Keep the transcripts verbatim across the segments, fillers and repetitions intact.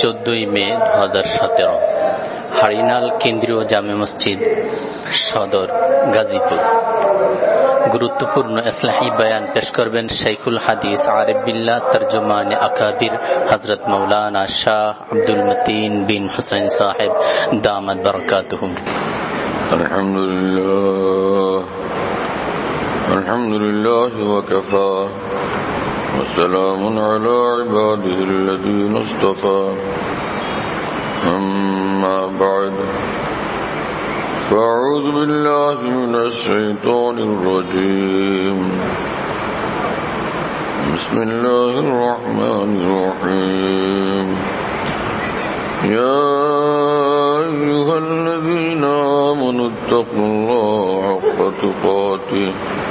চোদ্দই মে দু হাজার সতেরো হারিনাল কেন্দ্রীয় জামে মসজিদ সদর গাজীপুর। গুরুত্বপূর্ণ ইসলাহি বয়ান পেশ করবেন শাইখুল হাদিস আরিফ বিল্লাহ তরজমানে আকাবির হযরত মাওলানা শাহ আব্দুল মতিন বিন হুসাইন সাহেব দামাত বারাকাতুহুম। আলহামদুলিল্লাহ আলহামদুলিল্লাহ ওয়া কাফা ওয়া সালামুন আলা ইবাদিহিল্লাযীনা ইসতাফা। أما بعد فأعوذ بالله من الشيطان الرجيم. بسم الله الرحمن الرحيم. يا أيها الذين آمنوا اتقوا الله حق تقاته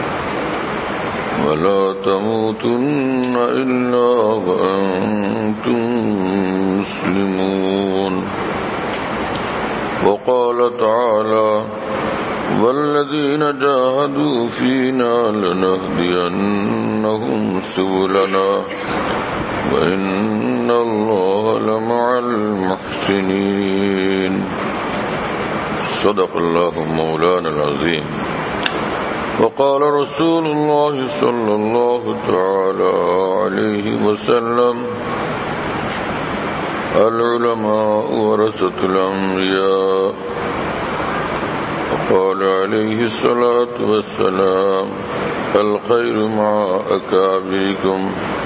ولا تموتن إلا وأنتم مسلمون. وقال تعالى والذين جاهدوا فينا لنهدينهم سبلنا وإن الله لمع المحسنين. صدق الله مولانا العظيم. وقال رسول الله صلى الله تعالى عليه وسلم العلماء ورثة الأنبياء. وقال عليه الصلاة والسلام الخير مع أكابركم.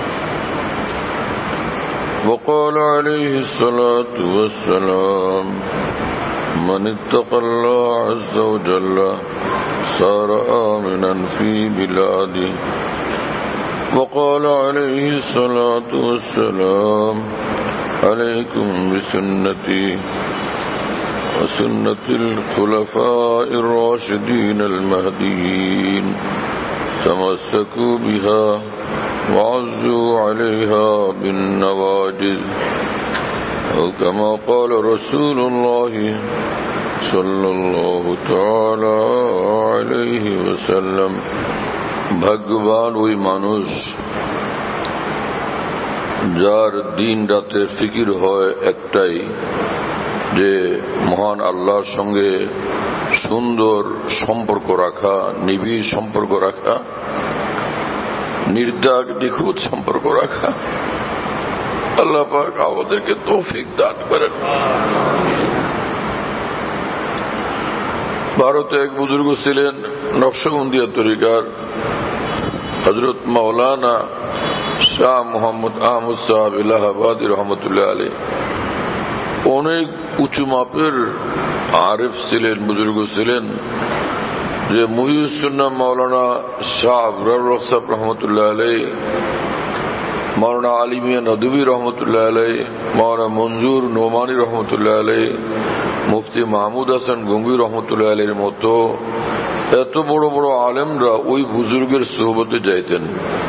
وقال عليه الصلاة والسلام من اتقى الله عز وجل صار آمنا في بلاده. وقال عليه الصلاة والسلام عليكم بسنتي وسنة الخلفاء الراشدين المهديين تمسكوا بها وعزوا عليها بالنواجذ. أو كما قال رسول الله صلى الله تعالى عليه وسلم. ভাগ্যবান ওই মানুষ যার দিন রাতের ফিকির হয় একটাই, যে মহান আল্লাহর সঙ্গে সুন্দর সম্পর্ক রাখা, নিবিড় সম্পর্ক রাখা, নির্দাগ নিখুঁত সম্পর্ক রাখা। আল্লাহ পাক আমাদেরকে তৌফিক দান করেন। ভারতে এক বুজুর্গ ছিলেন নকশবন্দিয়া তরিকার হযরত মাওলানা শাহ মোহাম্মদ আহমদ সাহেব এলাহাবাদী রহমতুল্লাহ আলাইহ। অনেক উঁচু মাপের আরিফ ছিলেন, বুজুর্গ ছিলেন, যে মুহিউস-সুন্নাহ মাওলানা শাহ আবরার রহসাব রহমতুল্লাহ আলাইহ, মাওলানা আলী মিয়া নদভী রহমতুল্লাহ আলাইহ, মাওলানা মঞ্জুর নোমানী রহমতুল্লাহ আলাইহ, মুফতি মাহমুদ হাসান গঙ্গুই রহমতুল্লাহ আলাইহির মতো এত বড় বড় আলেমরা ওই বুজুর্গের সোহবতে যাইতেন,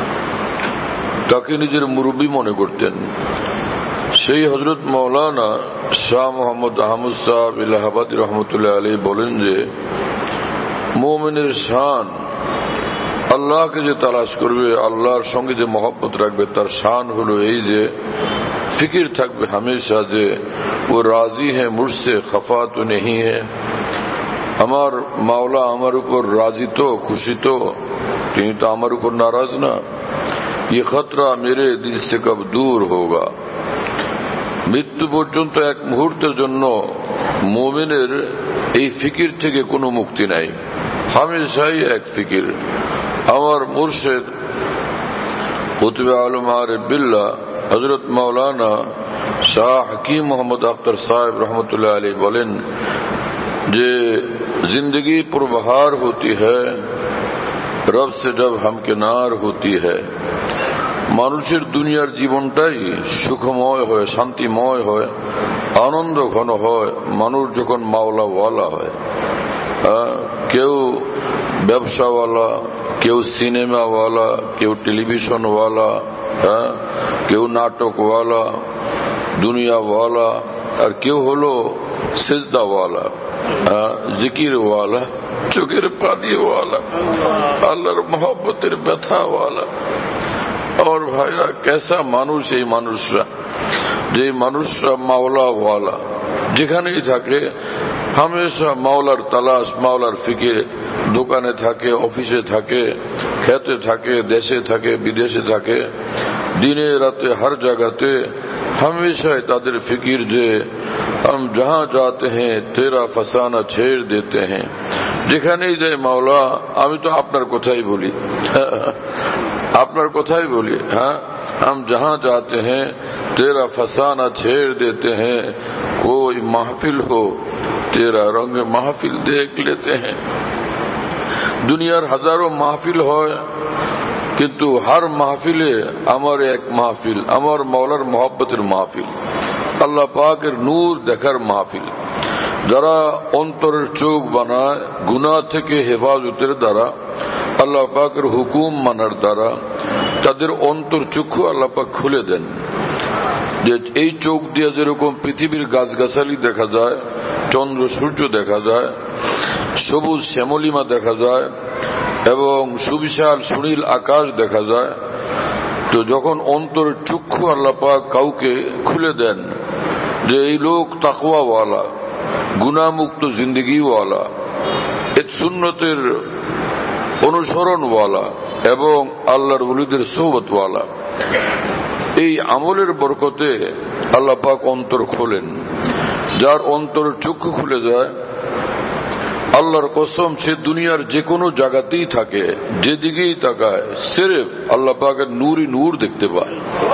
তাকে নিজের মুরব্বী মনে করতেন। সেই হযরত মাওলানা শাহ মোহাম্মদ আহমদ সাহেব এলাহাবাদী রহমতুল্লাহ আলাইহ বলেন যে মুমিনের শান, আল্লাহকে যে তালাশ করবে, আল্লাহর সঙ্গে যে মহব্বত রাখবে, তার শান হলো এই যে ফিকির থাকবে হামেশা যে ও রাজি হ্যাঁ মুঝসে, খফা তো নেহি হ্যাঁ। আমার মাওলা আমার উপর রাজি তো, খুশি তো, তিনি তো আমার উপর নারাজ না। ये खतरा मेरे दिल से कब दूर होगा। মৃত্যু পর্যন্ত এক মুহূর্তের জন্য মুমিনের এই ফিকির থেকে কোনো মুক্তি নাই, হামেশাই এক ফিকির। আমার মুর্শিদ কুতুবে আলম আরিফ বিল্লাহ হযরত মাওলানা শাহ হাকিম মোহাম্মদ আখতার সাহেব রহমতুল্লাহ আলাইহ বলেন যে जिंदगी पुरबहार होती है रब से जब हमकिनार होती है। মানুষের দুনিয়ার জীবনটাই সুখময় হয়, শান্তিময় হয়, আনন্দ ঘন হয় মানুষ যখন মাওলাওয়ালা হয়। কেউ ব্যবসাওয়ালা, কেউ সিনেমাওয়ালা, কেউ টেলিভিশনওয়ালা, কেউ নাটকওয়ালা, দুনিয়াওয়ালা, আর কেউ হলো সেজদাওয়ালা, জিকিরওয়ালা, চোখের পানিওয়ালা, আল্লাহর মহব্বতের ব্যথাওয়ালা। और भाईरा कैसा मानुष এই মানুষরা যে মানুষরা মাওলাওয়ালা যেখানেই থাকে হামেশা মাওলার তালাশ, মাওলার ফিকির, দোকানে থাকে, অফিসে থাকে, খেতে থাকে, দেশে থাকে, বিদেশে থাকে, দিনে রাতে হর জায়গাতে हमेशाई ताদের फिकिर जे हम जहां जाते हैं तेरा फसाना छेड़ देते हैं। যেখানেই যাই মাওলা আমি তো আপনার কথাই বলি, আপনার কথাই বলি। হ্যাঁ, हम जहां जाते हैं तेरा फसाना छेड़ देते हैं, कोई महफिल हो तेरा रंग महफिल देख लेते हैं। दुनियार हजारों महफिल হয় কিন্তু हर महफिले আমার এক মাহফিল, আমার মাওলার মহব্বতের মাহফিল, আল্লাহ পাকের নূর দেখার মাহফিল। যারা অন্তরের চোখ বানায় গুনাহ থেকে হেফাজতের দ্বারা, আল্লাহ পাকের হুকুম মানার দ্বারা তাদের অন্তর চক্ষু আল্লাহ পাক খুলে দেন। যে এই চোখ দিয়ে যেরকম পৃথিবীর গাছগাছালি দেখা যায়, চন্দ্র সূর্য দেখা যায়, সবুজ শ্যামলিমা দেখা যায় এবং সুবিশাল সুনীল আকাশ দেখা যায়, তো যখন অন্তরের চক্ষু আল্লাহ পাক কাউকে খুলে দেন যে এই লোক তাকওয়াওয়ালা, গুনাহমুক্ত জিন্দেগিওয়ালা, এক সুন্নতের অনুসরণওয়ালা এবং আল্লাহর ওলিদের সোহবতওয়ালা, এই আমলের বরকতে আল্লাহ পাক অন্তর খোলেন। যার অন্তরের চক্ষু খুলে যায়, আল্লাহর কসম সে দুনিয়ার যে কোনো জায়গাতেই থাকে, যেদিকেই তাকায় সিরেফ আল্লাহ পাকের নূরই নূর দেখতে পায়।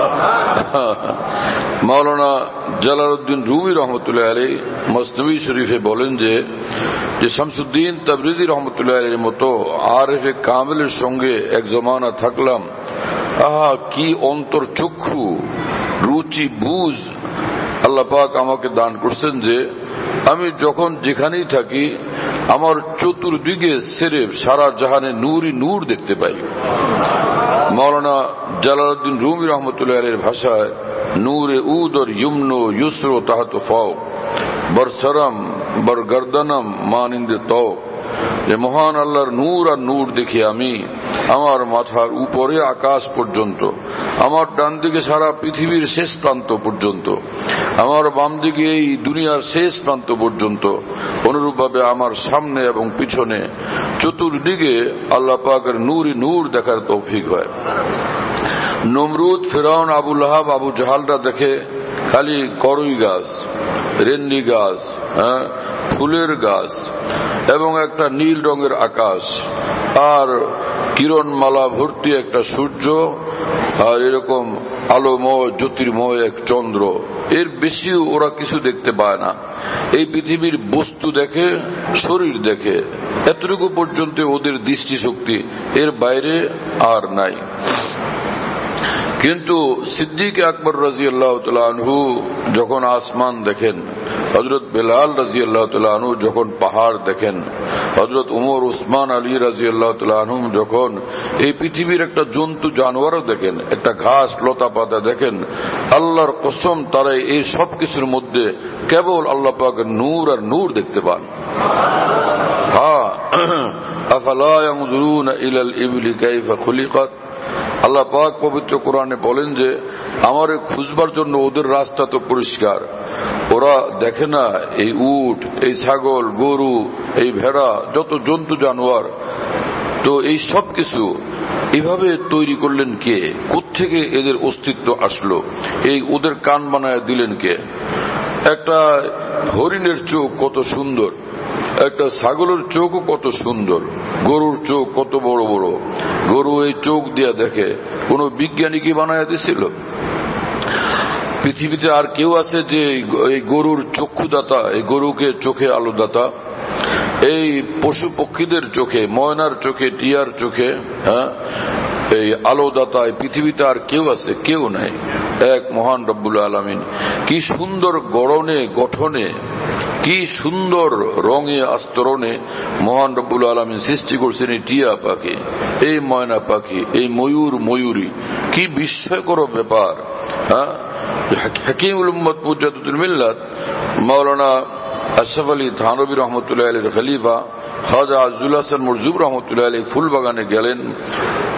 মাওলানা জালালউদ্দিন রুমি রহমতুল্লাহ আলাইহি মসনবী শরীফে বলেন যে যে শামসুদ্দিন তাবরিজি রহমতুল্লাহ আলাইহির মতো আরেফে কামেলের সঙ্গে এক জমানা থাকলাম। আহা, কি অন্তর চক্ষু, রুচি, বুঝ আল্লাহ পাক আমাকে দান করছেন যে আমি যখন যেখানেই থাকি আমার চতুর্দিকে সেরেফ সারা জাহানে নূরই নূর দেখতে পাই। মাওলানা জালালউদ্দিন রুমি রহমতুল্লাহ আলাইহির ভাষায় নূরে উদর ইউমনো ইউসরো তাহত ফাও বরসরম বরগর্দনম মানিন্দে তও, যে মহান আল্লাহর নূর আর নূর দেখি আমি আমার মাথার উপরে আকাশ পর্যন্ত, আমার ডান দিকে সারা পৃথিবীর শেষ প্রান্ত পর্যন্ত, আমার বাম দিকে এই দুনিয়ার শেষ প্রান্ত পর্যন্ত, অনুরূপভাবে আমার সামনে এবং পিছনে চতুর্দিকে আল্লাহ পাকের নূরই নূর দেখার তৌফিক হয়। নমরুদ, ফিরআউন, আবু লাহাব, আবু জাহালরা দেখে খালি করই গাছ, রেন্নি গাছ, হ্যাঁ, ফুলের গাছ এবং একটা নীল রঙের আকাশ আর কিরণমালা ভর্তি একটা সূর্য আর এরকম আলোময় জ্যোতির্ময় এক চন্দ্র। এর বেশি ওরা কিছু দেখতে পায় না। এই পৃথিবীর বস্তু দেখে, শরীর দেখে, এতটুকু পর্যন্ত ওদের দৃষ্টিশক্তি, এর বাইরে আর নাই। কিন্তু সিদ্দিক আকবর রাদিয়াল্লাহু তাআলা আনহু যখন আসমান দেখেন, হযরত বেলাল রাদিয়াল্লাহু তাআলা আনহু যখন পাহাড় দেখেন, হযরত উমর, উসমান, আলী রাদিয়াল্লাহু তাআলা আনহুম যখন এই পৃথিবীর একটা জন্তু জানোয়ারও দেখেন, একটা ঘাস লতা পাতা দেখেন, আল্লাহর কসম তারা এই সব কিছুর মধ্যে কেবল আল্লাহ পাকের নূর আর নূর দেখতে পান। হ্যাঁ, আফালা ইয়ানজুরুনা ইলাল ইবলি কাইফা খুলিকাত, আল্লাহ পাক পবিত্র কোরআনে বলেন যে আমার খুঁজবার জন্য ওদের রাস্তা তো পরিষ্কার, ওরা দেখে না এই উট, এই ছাগল, গরু, এই ভেড়া, যত জন্তু জানোয়ার, তো এই সব কিছু এভাবে তৈরি করলেন কে? কোত্থেকে এদের অস্তিত্ব আসলো? এই ওদের কান বানায় দিলেন কে? একটা হরিণের চোখ কত সুন্দর, একটা ছাগলের চোখও কত সুন্দর, গরুর চোখ কত বড় বড়, গরু এই চোখ দিয়া দেখে। কোন বিজ্ঞানী কি বানায় দিছিল? পৃথিবীতে আর কেউ আছে যে এই গরুর চক্ষুদাতা, এই গরুকে চোখে আলোদাতা, এই পশু পক্ষীদের চোখে, ময়নার চোখে, টিয়ার চোখে, হ্যাঁ, এই আলোদাতা এই পৃথিবীতে আর কেউ আছে? কেউ নাই, এক মহান রব্বুল আলামিন। কি সুন্দর গড়নে গঠনে, কি সুন্দর রঙে আস্তরণে মহান রব্বুল আলামিন সৃষ্টি করছেন এই টিয়া পাখি, এই ময়না পাখি, এই ময়ূর, ময়ূরী। কি বিস্ময়কর ব্যাপার! হ্যাঁ, হাকিমুল উম্মত মুজাদ্দিদুল মিল্লাত মাওলানা আশরাফ আলী থানভী রহমতুল্লাহ আলাইহির খলিফা খাজা আজজুল হাসান মরজুব রহমতুল্লাহ আলাইহি ফুলবাগানে গেলেন।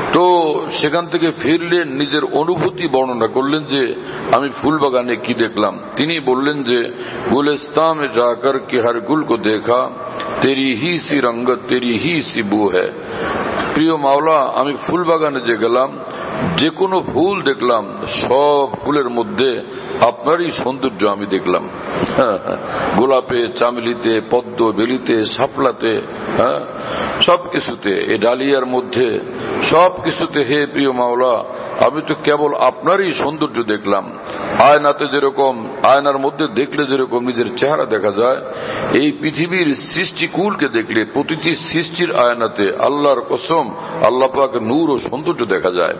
তো সেখান থেকে ফিরলেন, নিজের অনুভূতি বর্ণনা করলেন যে আমি ফুল বাগানে কি দেখলাম। তিনি বললেন যে গুলিস্তান মে যাকর কে হর গুল কো দেখা তেরি he she রঙ্গত Teri he she বু হ্যায়। প্রিয় মাওলা, আমি ফুল বাগানে যে গেলাম, যে কোনো ফুল দেখলাম, সব ফুলের মধ্যে আপনারই সৌন্দর্য আমি দেখলাম। গোলাপে, চামেলিতে, পদ্ম, বেলিতে, শাপলাতে, হ্যাঁ, সবকিছুতে, এই ডালিয়ার মধ্যে সবকিছুতে হে প্রিয় মাওলা, আমি তো কেবল আপনারই সৌন্দর্য দেখলাম। আয়নাতে যেরকম, আয়নার মধ্যে দেখলে যেরকম নিজের চেহারা দেখা যায়, এই পৃথিবীর সৃষ্টিকুলকে দেখলে প্রতিটি সৃষ্টির আয়নাতে আল্লাহর কসম আল্লাহ পাকের নূর ও সৌন্দর্য দেখা যায়।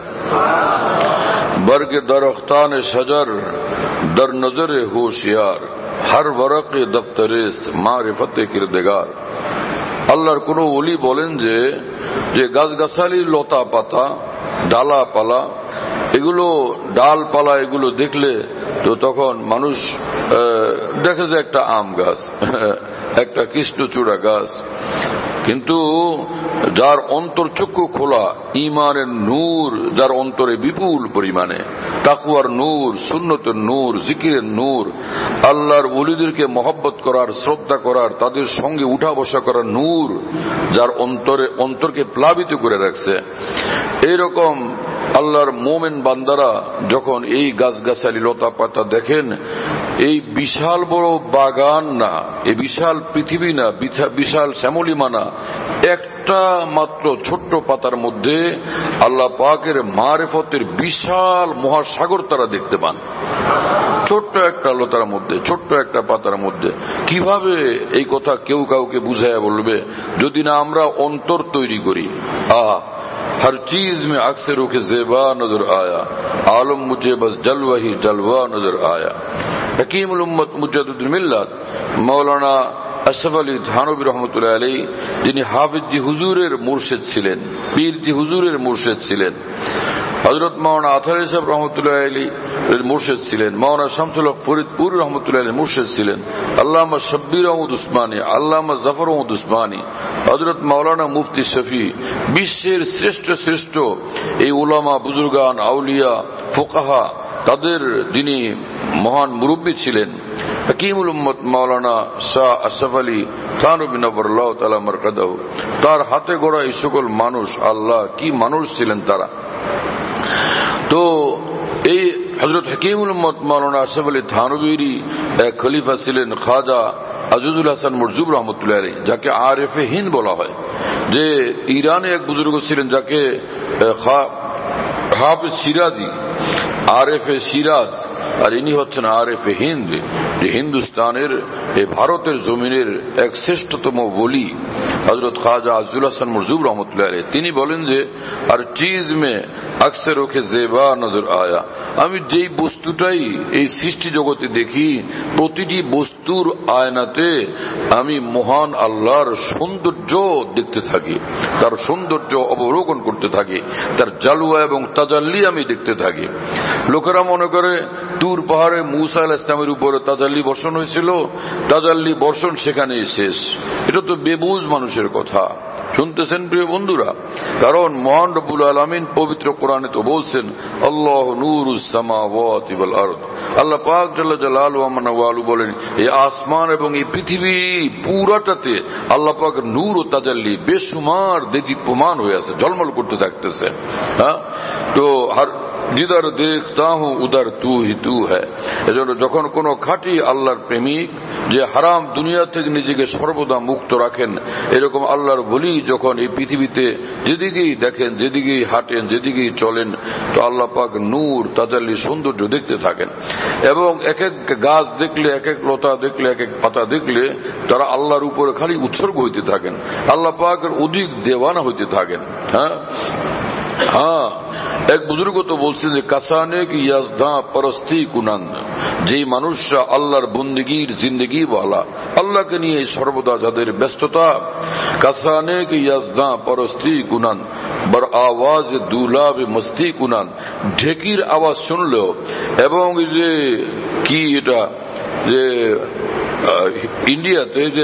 বর্গে দরখতানে সজর দর নজরে হোশিয়ার হর বরকে দফতরেস্ত মারিফতে কিরদেগার। আল্লাহর কোন ওলি বলেন যে যে গাছগাছালির লতা পাতা, ডালা পালা, এগুলো ডালপালা এগুলো দেখলে তো তখন মানুষ দেখে যে একটা আম গাছ, একটা কৃষ্ণচূড়া গাছ, কিন্তু যার অন্তর্চক্ষু খোলা, ঈমানের নূর যার অন্তরে বিপুল পরিমাণে, তাকওয়ার নূর, সুন্নতের নূর, জিকিরের নূর, আল্লাহর ওলিদেরকে মহব্বত করার, শ্রদ্ধা করার, তাদের সঙ্গে উঠা বসা করার নূর যার অন্তরে অন্তরকে প্লাবিত করে রাখছে, এইরকম আল্লাহর মোমেন বান্দারা যখন এই গাছগাছালি লতা পাতা দেখেন, এই বিশাল বড় বাগান না, এই বিশাল পৃথিবী না, বিশাল শ্যামলিমা না, একটা মাত্র ছোট্ট পাতার মধ্যে আল্লাহ পাকের মারেফতের বিশাল মহাসাগর তারা দেখতে পান। ছোট্ট একটা লতার মধ্যে, ছোট্ট একটা পাতার মধ্যে। কিভাবে এই কথা কেউ কাউকে বুঝাইয়া বলবে যদি না আমরা অন্তর তৈরি করি? আহ हर चीज में अक्सर के जेबा नजर आया, आलम मुझे बस जलवा ही जलवा नजर आया। हकीमुल उम्मत मुजद्दिदुल मिल्लत मौलाना আশরাফ আলী থানভী রহমতুল্লাহ আলাইহি, যিনি হাফিজ জি হুজুরের মুর্শিদ ছিলেন, পীর জি হুজুরের মুর্শিদ ছিলেন, হযরত মাওলানা আতাউল সাহেব রহমতুল্লাহ আলাইহি এর মুর্শিদ ছিলেন, মাওলানা শামসুল হক ফরিদপুর রহমতুল্লাহ আলাইহি মুর্শিদ ছিলেন, আল্লামা শব্বির আহমদ উসমানী, আল্লামা জাফর আহমদ উসমানী, হযরত মাওলানা মুফতি শফি, বিশ্বের শ্রেষ্ঠ শ্রেষ্ঠ এই উলামা, বুজুর্গান, আউলিয়া, ফুকাহা, তাদের যিনি মহান মুরব্বী ছিলেন হাকিমুল উম্মত মাওলানা শাহ আশরাফ আলী থানভী নওয়ারাল্লাহু তাআলা মারকাদাহু, তার হাতে গড়া এই সকল মানুষ, আল্লাহ কি মানুষ ছিলেন তারা। তো এই হযরত হাকিমুল উম্মত মাওলানা আশরাফ আলী থানভীরই এক খলিফা ছিলেন খাজা আজিজুল হাসান মরজুব রহমতুল্লাহ আলাইহি, যাকে আরেফে হিন্দ বলা হয়। যে ইরানে এক বুজুর্গ ছিলেন যাকে হাফিজ সিরাজি, আরেফে সিরাজ, আর ইনি হচ্ছেন আরেফে হিন্দ, যে হিন্দুস্তানের এই ভারতের জমিনের এক শ্রেষ্ঠতম ওলি হযরত খাজা আজিজুল হাসান মরজুব রহমতুল্লাহ আলাইহি। তিনি বলেন যে আর চিজ মে আকসর ওকে জেবা নজর আয়া, আমি যেই বস্তুটাই এই সৃষ্টি জগতে দেখি, প্রতিটি বস্তুর আয়নাতে আমি মহান আল্লাহর সৌন্দর্য দেখতে থাকি, তার সৌন্দর্য অবলোকন করতে থাকি, তার জালওয়া এবং তাজাল্লি আমি দেখতে থাকি। লোকেরা মনে করে তুর পাহাড়ে মুসা আলাইহিস সালামের উপরে তাজাল্লি বর্ষণ হয়েছিল, তাজাল্লি বর্ষণ সেখানেই শেষ। এটা তো বেবুঝ মানুষের কথা। শুনতেছেন প্রিয় বন্ধুরা? কারণ মহান রব্বুল আলামিন পবিত্র কোরআনে তো বলছেন আল্লাহ নূরুস সামাওয়াতি ওয়াল আরদ, আল্লাহ পাক জাল্লা জালালুহু ওয়া মানওয়ালু বলেন এই আসমান এবং এই পৃথিবী পুরাটাতে আল্লাহ পাকের নূর ও তাজাল্লি বেশুমার দেদীপ্যমান হয়ে আছে, ঝলমল করতে থাকতেছে। হ্যাঁ, তো হর जिधर देखता हूं उधर तू ही तू है। এজন্য যখন কোন খাঁটি আল্লাহর প্রেমিক, যে হারাম দুনিয়া থেকে নিজেকে সর্বদা মুক্ত রাখেন, এরকম আল্লাহর বলি যখন এই পৃথিবীতে যেদিকেই দেখেন, যেদিকেই হাঁটেন, যেদিকেই চলেন, তো আল্লাহ পাক নূর তাজাল্লি সৌন্দর্য দেখতে থাকেন। এবং এক এক গাছ দেখলে, এক এক লতা দেখলে, এক এক পাতা দেখলে তারা আল্লাহর উপরে খালি উৎসর্গ হইতে থাকেন, আল্লাহ পাকের অধিক দেওয়ানা হইতে থাকেন। হ্যাঁ হ্যাঁ এক বুজুর্গ তো বলছেন যে কাসানে কি ইয়াজদা পরস্তি কুনন্দ, যেই মানুষরা আল্লাহর বন্দেগীর জিন্দগি ওয়ালা, আল্লাহকে নিয়ে সর্বদা যাদের ব্যস্ততা, কাসানে কি ইয়াজদা পরস্তি কুনন্দ বর আওয়াজ দুলাব মস্তি কুনন্দ, ঢেকির আওয়াজ শুনলেও, এবং যে কি এটা যে ইন্ডিয়াতে যে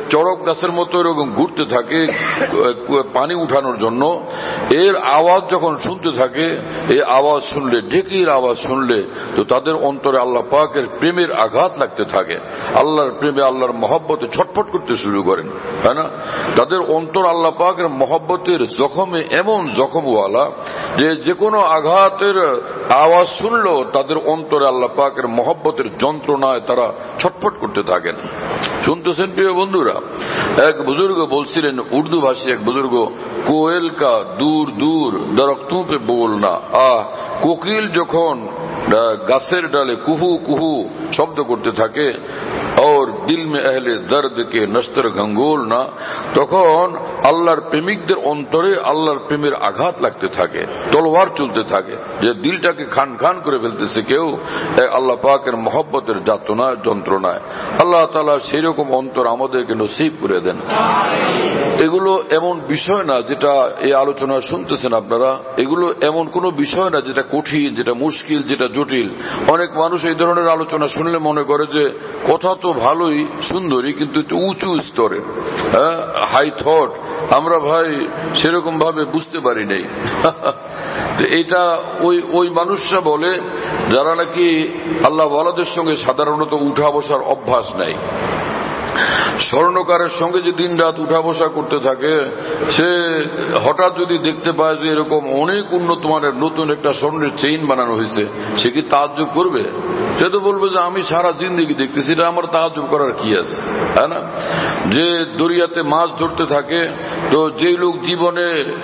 চড়ক গাছের মতো এরকম ঘুরতে থাকে পানি উঠানোর জন্য। এর আওয়াজ যখন শুনতে থাকে, এই আওয়াজ শুনলে, ঢেকির আওয়াজ শুনলে, তো তাদের অন্তরে আল্লাহ পাকের প্রেমের আঘাত লাগতে থাকে, আল্লাহর প্রেমে, আল্লাহর মহব্বতে ছটফট করতে শুরু করেন, তাই না? তাদের অন্তর আল্লাহ পাকের মহব্বতের জখমে এমন জখমওয়ালা যে যে কোনো আঘাতের আওয়াজ শুনলেও তাদের অন্তরে আল্লাহ পাকের মহব্বতের যন্ত্রণায় তারা ছটফট করতে থাকেন। শুনতেছেন প্রিয় বন্ধুরা? এক বুজুর্গ বলছিলেন, উর্দু ভাষী এক বুজুর্গ, কোয়েল কা দূর দূর দরख्तों पे बोलना, আহ কোকিল যখন গাছের ডালে কুহু কুহু শব্দ করতে থাকে, और दिल में अहले दर्द के नस्तर गंगोल ना, তখন আল্লাহর প্রেমিকদের অন্তরে আল্লাহর প্রেমের আঘাত লাগতে থাকে, তলোয়ার চলতে থাকে, যে দিলটাকে খান খান করে ফেলতেছে কেউ আল্লাহ পাকের মহব্বতের যাতনায় যন্ত্রণায়। আল্লাহ তাআলা সেই রকম অন্তর আমাদেরকে নসিব করে দেন। এগুলো এমন বিষয় না যেটা এই আলোচনা শুনতেছেন আপনারা, এগুলো এমন কোন বিষয় না যেটা কঠিন, যেটা মুশকিল, যেটা জটিল। অনেক মানুষ এই ধরনের আলোচনা শুনলে মনে করে যে কথা তো ভালোই সুন্দরী, কিন্তু একটু উঁচু স্তরের, হাই থট, আমরা ভাই সেরকম ভাবে বুঝতে পারি নাই। এইটা ওই ওই মানুষরা বলে যারা নাকি আল্লাহ ওয়ালাদের সঙ্গে সাধারণত উঠা বসার অভ্যাস নাই। স্বর্ণকারের সঙ্গে যে দিন রাত উঠা বসা করতে থাকে, সে হঠাৎ যদি দেখতে পায় যে এরকম অনেক উন্নত মানের নতুন একটা স্বর্ণের চেইন বানানো হয়েছে, সে কি তাজ্জুব করবে? সে তো বলবে যে আমি সারা জিন্দগি দেখতেছি, এটা আমার তাজ্জুব করার কি আছে, তাই না? যে দরিয়াতে মাছ ধরতে থাকে, তো যে লোক জীবনে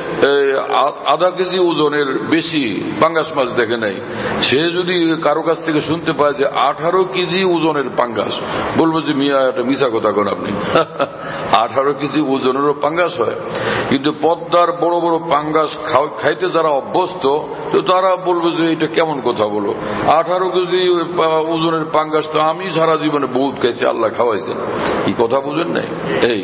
আধা কেজি ওজনের বেশি পাঙ্গাস মাছ দেখে নাই, সে যদি কারো কাছ থেকে শুনতে পায় যে আঠারো কেজি ওজনের পাঙ্গাস, বলবো যে মিয়া এটা মিশা কথা কোন আপনি, আঠারো কেজি ওজনেরও পাঙ্গাস হয়। কিন্তু পদ্মার বড় বড় পাঙ্গাস খাইতে যারা অভ্যস্ত, তো তারা বলবে যে এটা কেমন কথা বলো, আঠারো কেজি ওজনের পাঙ্গাস তো আমি সারা জীবনে বহুত খাইছি, আল্লাহ খাওয়াইছেন, কি কথা বুঝেন নাই? এই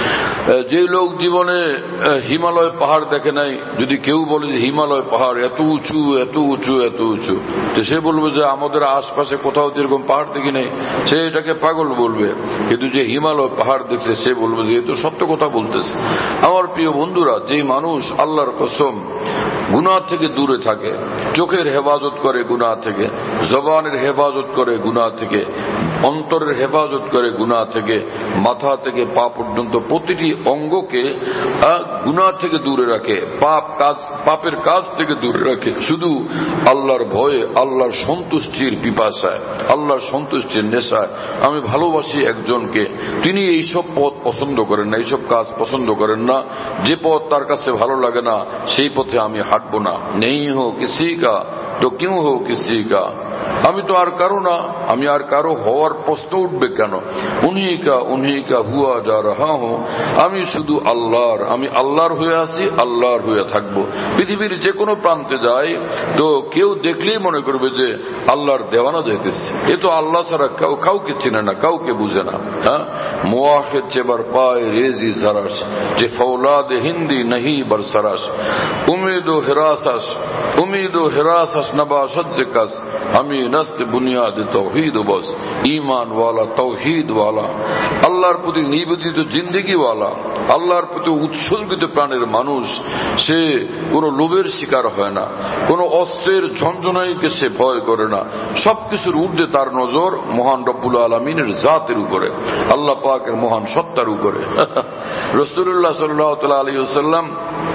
যে লোক জীবনে হিমালয় পাহাড় দেখে নাই, যদি কেউ বলে যে হিমালয় পাহাড় এত উঁচু এত উঁচু এত উঁচু, তো সে বলবে যে আমাদের আশপাশে কোথাও এরকম পাহাড় দেখি নাই, সে এটাকে পাগল বলবে। কিন্তু যে হিমালয় পাহাড় দেখছে সে বলবে যে এ তো সত্য কথা বলতেছে। আমার প্রিয় বন্ধুরা, যে মানুষ আল্লাহর কসম গুনাহ থেকে দূরে থাকে, চোখের হেফাজত করে গুনাহ থেকে, জবানের হেফাজত করে গুনাহ থেকে, অন্তরের হেফাজত করে গুনাহ থেকে, মাথা থেকে পা পর্যন্ত প্রতিটি অঙ্গকে গুনাহ থেকে দূরে রাখে, পাপ কাজ পাপের কাজ থেকে দূরে রাখে, শুধু আল্লাহর ভয়ে, আল্লাহর সন্তুষ্টির পিপাসায়, আল্লাহর সন্তুষ্টির নেশায়। আমি ভালোবাসি একজনকে, তিনি এইসব পথ পছন্দ করেন না, এইসব কাজ পছন্দ করেন না, যে পথ তার কাছে ভালো লাগে না সেই পথে আমি হাঁটবো না। নেই হো কিসি কা তো কিউ হো কিসি কা, আমি তো আর কারো না, আমি আর কারো হওয়ার প্রশ্ন উঠবে কেন? উনি কা উনি কা হুয়া যা রাহা হো, আমি শুধু আল্লাহর, আমি আল্লাহর হয়ে আছি, আল্লাহর হয়ে থাকবো। পৃথিবীর যে কোনো প্রান্তে যাই তো কেউ দেখলেই মনে করবে যে আল্লাহর দেওয়ানা যাইতেছে, এ তো আল্লাহ ছাড়া কেউ কাউকে চিনে না, কাউকে বুঝে না। হ্যাঁ, মুআখিদ চেবার পায় রেজি জারাস, যে ফৌলাদ হিন্দি नहीं बरसरास, उम्मीद हिरासस उम्मीद हिरासस नबासत कस, हमी नस्त बुनियाद तौहीद बस, ईमान वाला तौहीद वाला, আল্লাহর প্রতি নিবেদিত জিন্দেগি ওয়ালা, আল্লাহর প্রতি উৎসর্গিত প্রাণের মানুষ, সে কোনো লোভের শিকার হয় না, কোনো অস্ত্রের ঝঞ্ঝনাইকে সে ভয় করে না। সবকিছুর ঊর্ধ্বে তার নজর মহান রব্বুল আলামিনের জাতের উপরে, আল্লাহ পাকের মহান সত্তার উপরে। রাসূলুল্লাহ সাল্লাল্লাহু আলাইহি ওয়াসাল্লাম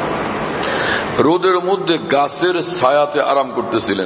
রোদের মধ্যে গাছের ছায়াতে আরাম করতেছিলেন,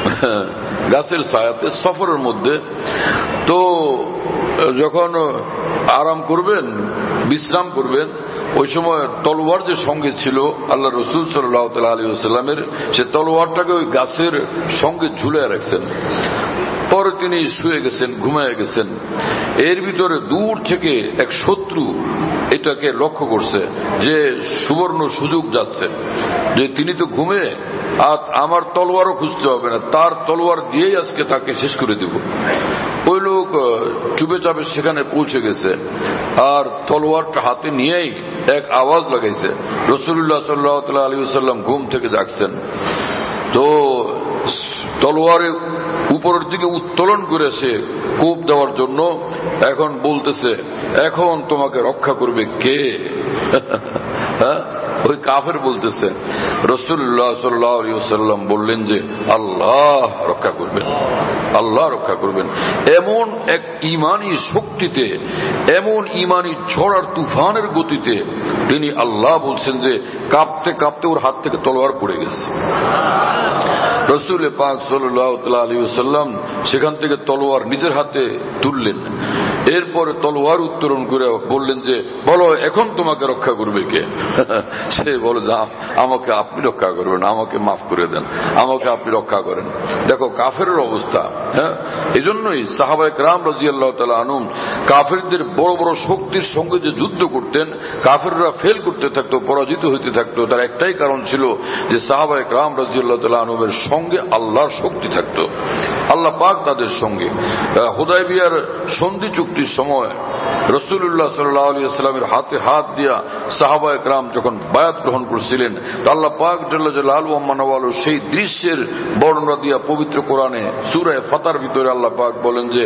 গাছের ছায়াতে সফরের মধ্যে। তো যখন আরাম করবেন, বিশ্রাম করবেন, ওই সময় তলোয়ার যে সঙ্গে ছিল আল্লাহ রসুল সাল্লাল্লাহু আলাইহি ওয়াসাল্লামের, সে তলোয়ারটাকে ওই গাছের সঙ্গে ঝুলে রাখছেন। পরে তিনি শুয়ে গেছেন, ঘুমায় গেছেন। এর ভিতরে দূর থেকে এক শত্রু এটাকে লক্ষ্য করছে যে সুবর্ণ সুযোগ যাচ্ছে, যে তিনি তো ঘুমে, আর আমার তলোয়ারও খুঁজতে হবে না, তার তলোয়ার দিয়েই আজকে তাকে শেষ করে দেব। ওই লোক চুপে চাপে সেখানে পৌঁছে গেছে, আর তলোয়ারটা হাতে নিয়েই এক আওয়াজ লাগাইছে। রাসূলুল্লাহ সাল্লাল্লাহু আলাইহি ওয়াসাল্লাম ঘুম থেকে জাগছেন, তো তলোয়ারে উপরের দিকে উত্তোলন করেছে কোপ দেওয়ার জন্য। এখন বলতেছে, এখন তোমাকে রক্ষা করবে কে? হ্যাঁ, ওই কাফের বলতেছে। রাসূলুল্লাহ সাল্লাল্লাহু আলাইহি ওয়াসাল্লাম বললেন যে আল্লাহ রক্ষা করবেন, আল্লাহ রক্ষা করবেন। এমন এক ঈমানী শক্তিতে, এমন ঈমানী ঝড় আর তুফানের গতিতে তিনি আল্লাহ বলছেন যে কাঁপতে কাঁপতে ওর হাত থেকে তলোয়ার পড়ে গেছে। রাসূল পাক সাল্লাল্লাহু আলাইহি ওয়াসাল্লাম সেখান থেকে তলোয়ার নিজের হাতে তুললেন। এরপরে তলোয়ার উত্তোলন করে বললেন যে বলো এখন তোমাকে রক্ষা করবে কে? সে বলে যে আমাকে আপনি রক্ষা করবেন, আমাকে মাফ করে দেন, আমাকে আপনি রক্ষা করেন। দেখো কাফের অবস্থা। হ্যাঁ, এই জন্যই সাহাবায়ে কেরাম রাদিয়াল্লাহু তাআলা আনহুম কাফেরদের বড় বড় শক্তির সঙ্গে যে যুদ্ধ করতেন, কাফেররা ফেল করতে থাকতো, পরাজিত হইতে থাকতো, তার একটাই কারণ ছিল যে সাহাবায়ে কেরাম রাদিয়াল্লাহু তাআলা আনহুমের সঙ্গে আল্লাহর শক্তি থাকতো, আল্লাহ পাক তাদের সঙ্গে। হুদায়বিয়ার সন্ধি চুক্তির সময় রাসূলুল্লাহ সাল্লাল্লাহু আলাইহি ওয়াসাল্লামের হাতে হাত দিয়া সাহাবায়ে কেরাম যখন বায়াত গ্রহণ করছিলেন, আল্লাহ পাক জাল্লা জালালুহু ওয়া মানাওয়ালু সেই দৃশ্যের বর্ণনা দিয়া পবিত্র কোরআনে সূরা ফাতার ভিতরে আল্লাহ পাক বলেন যে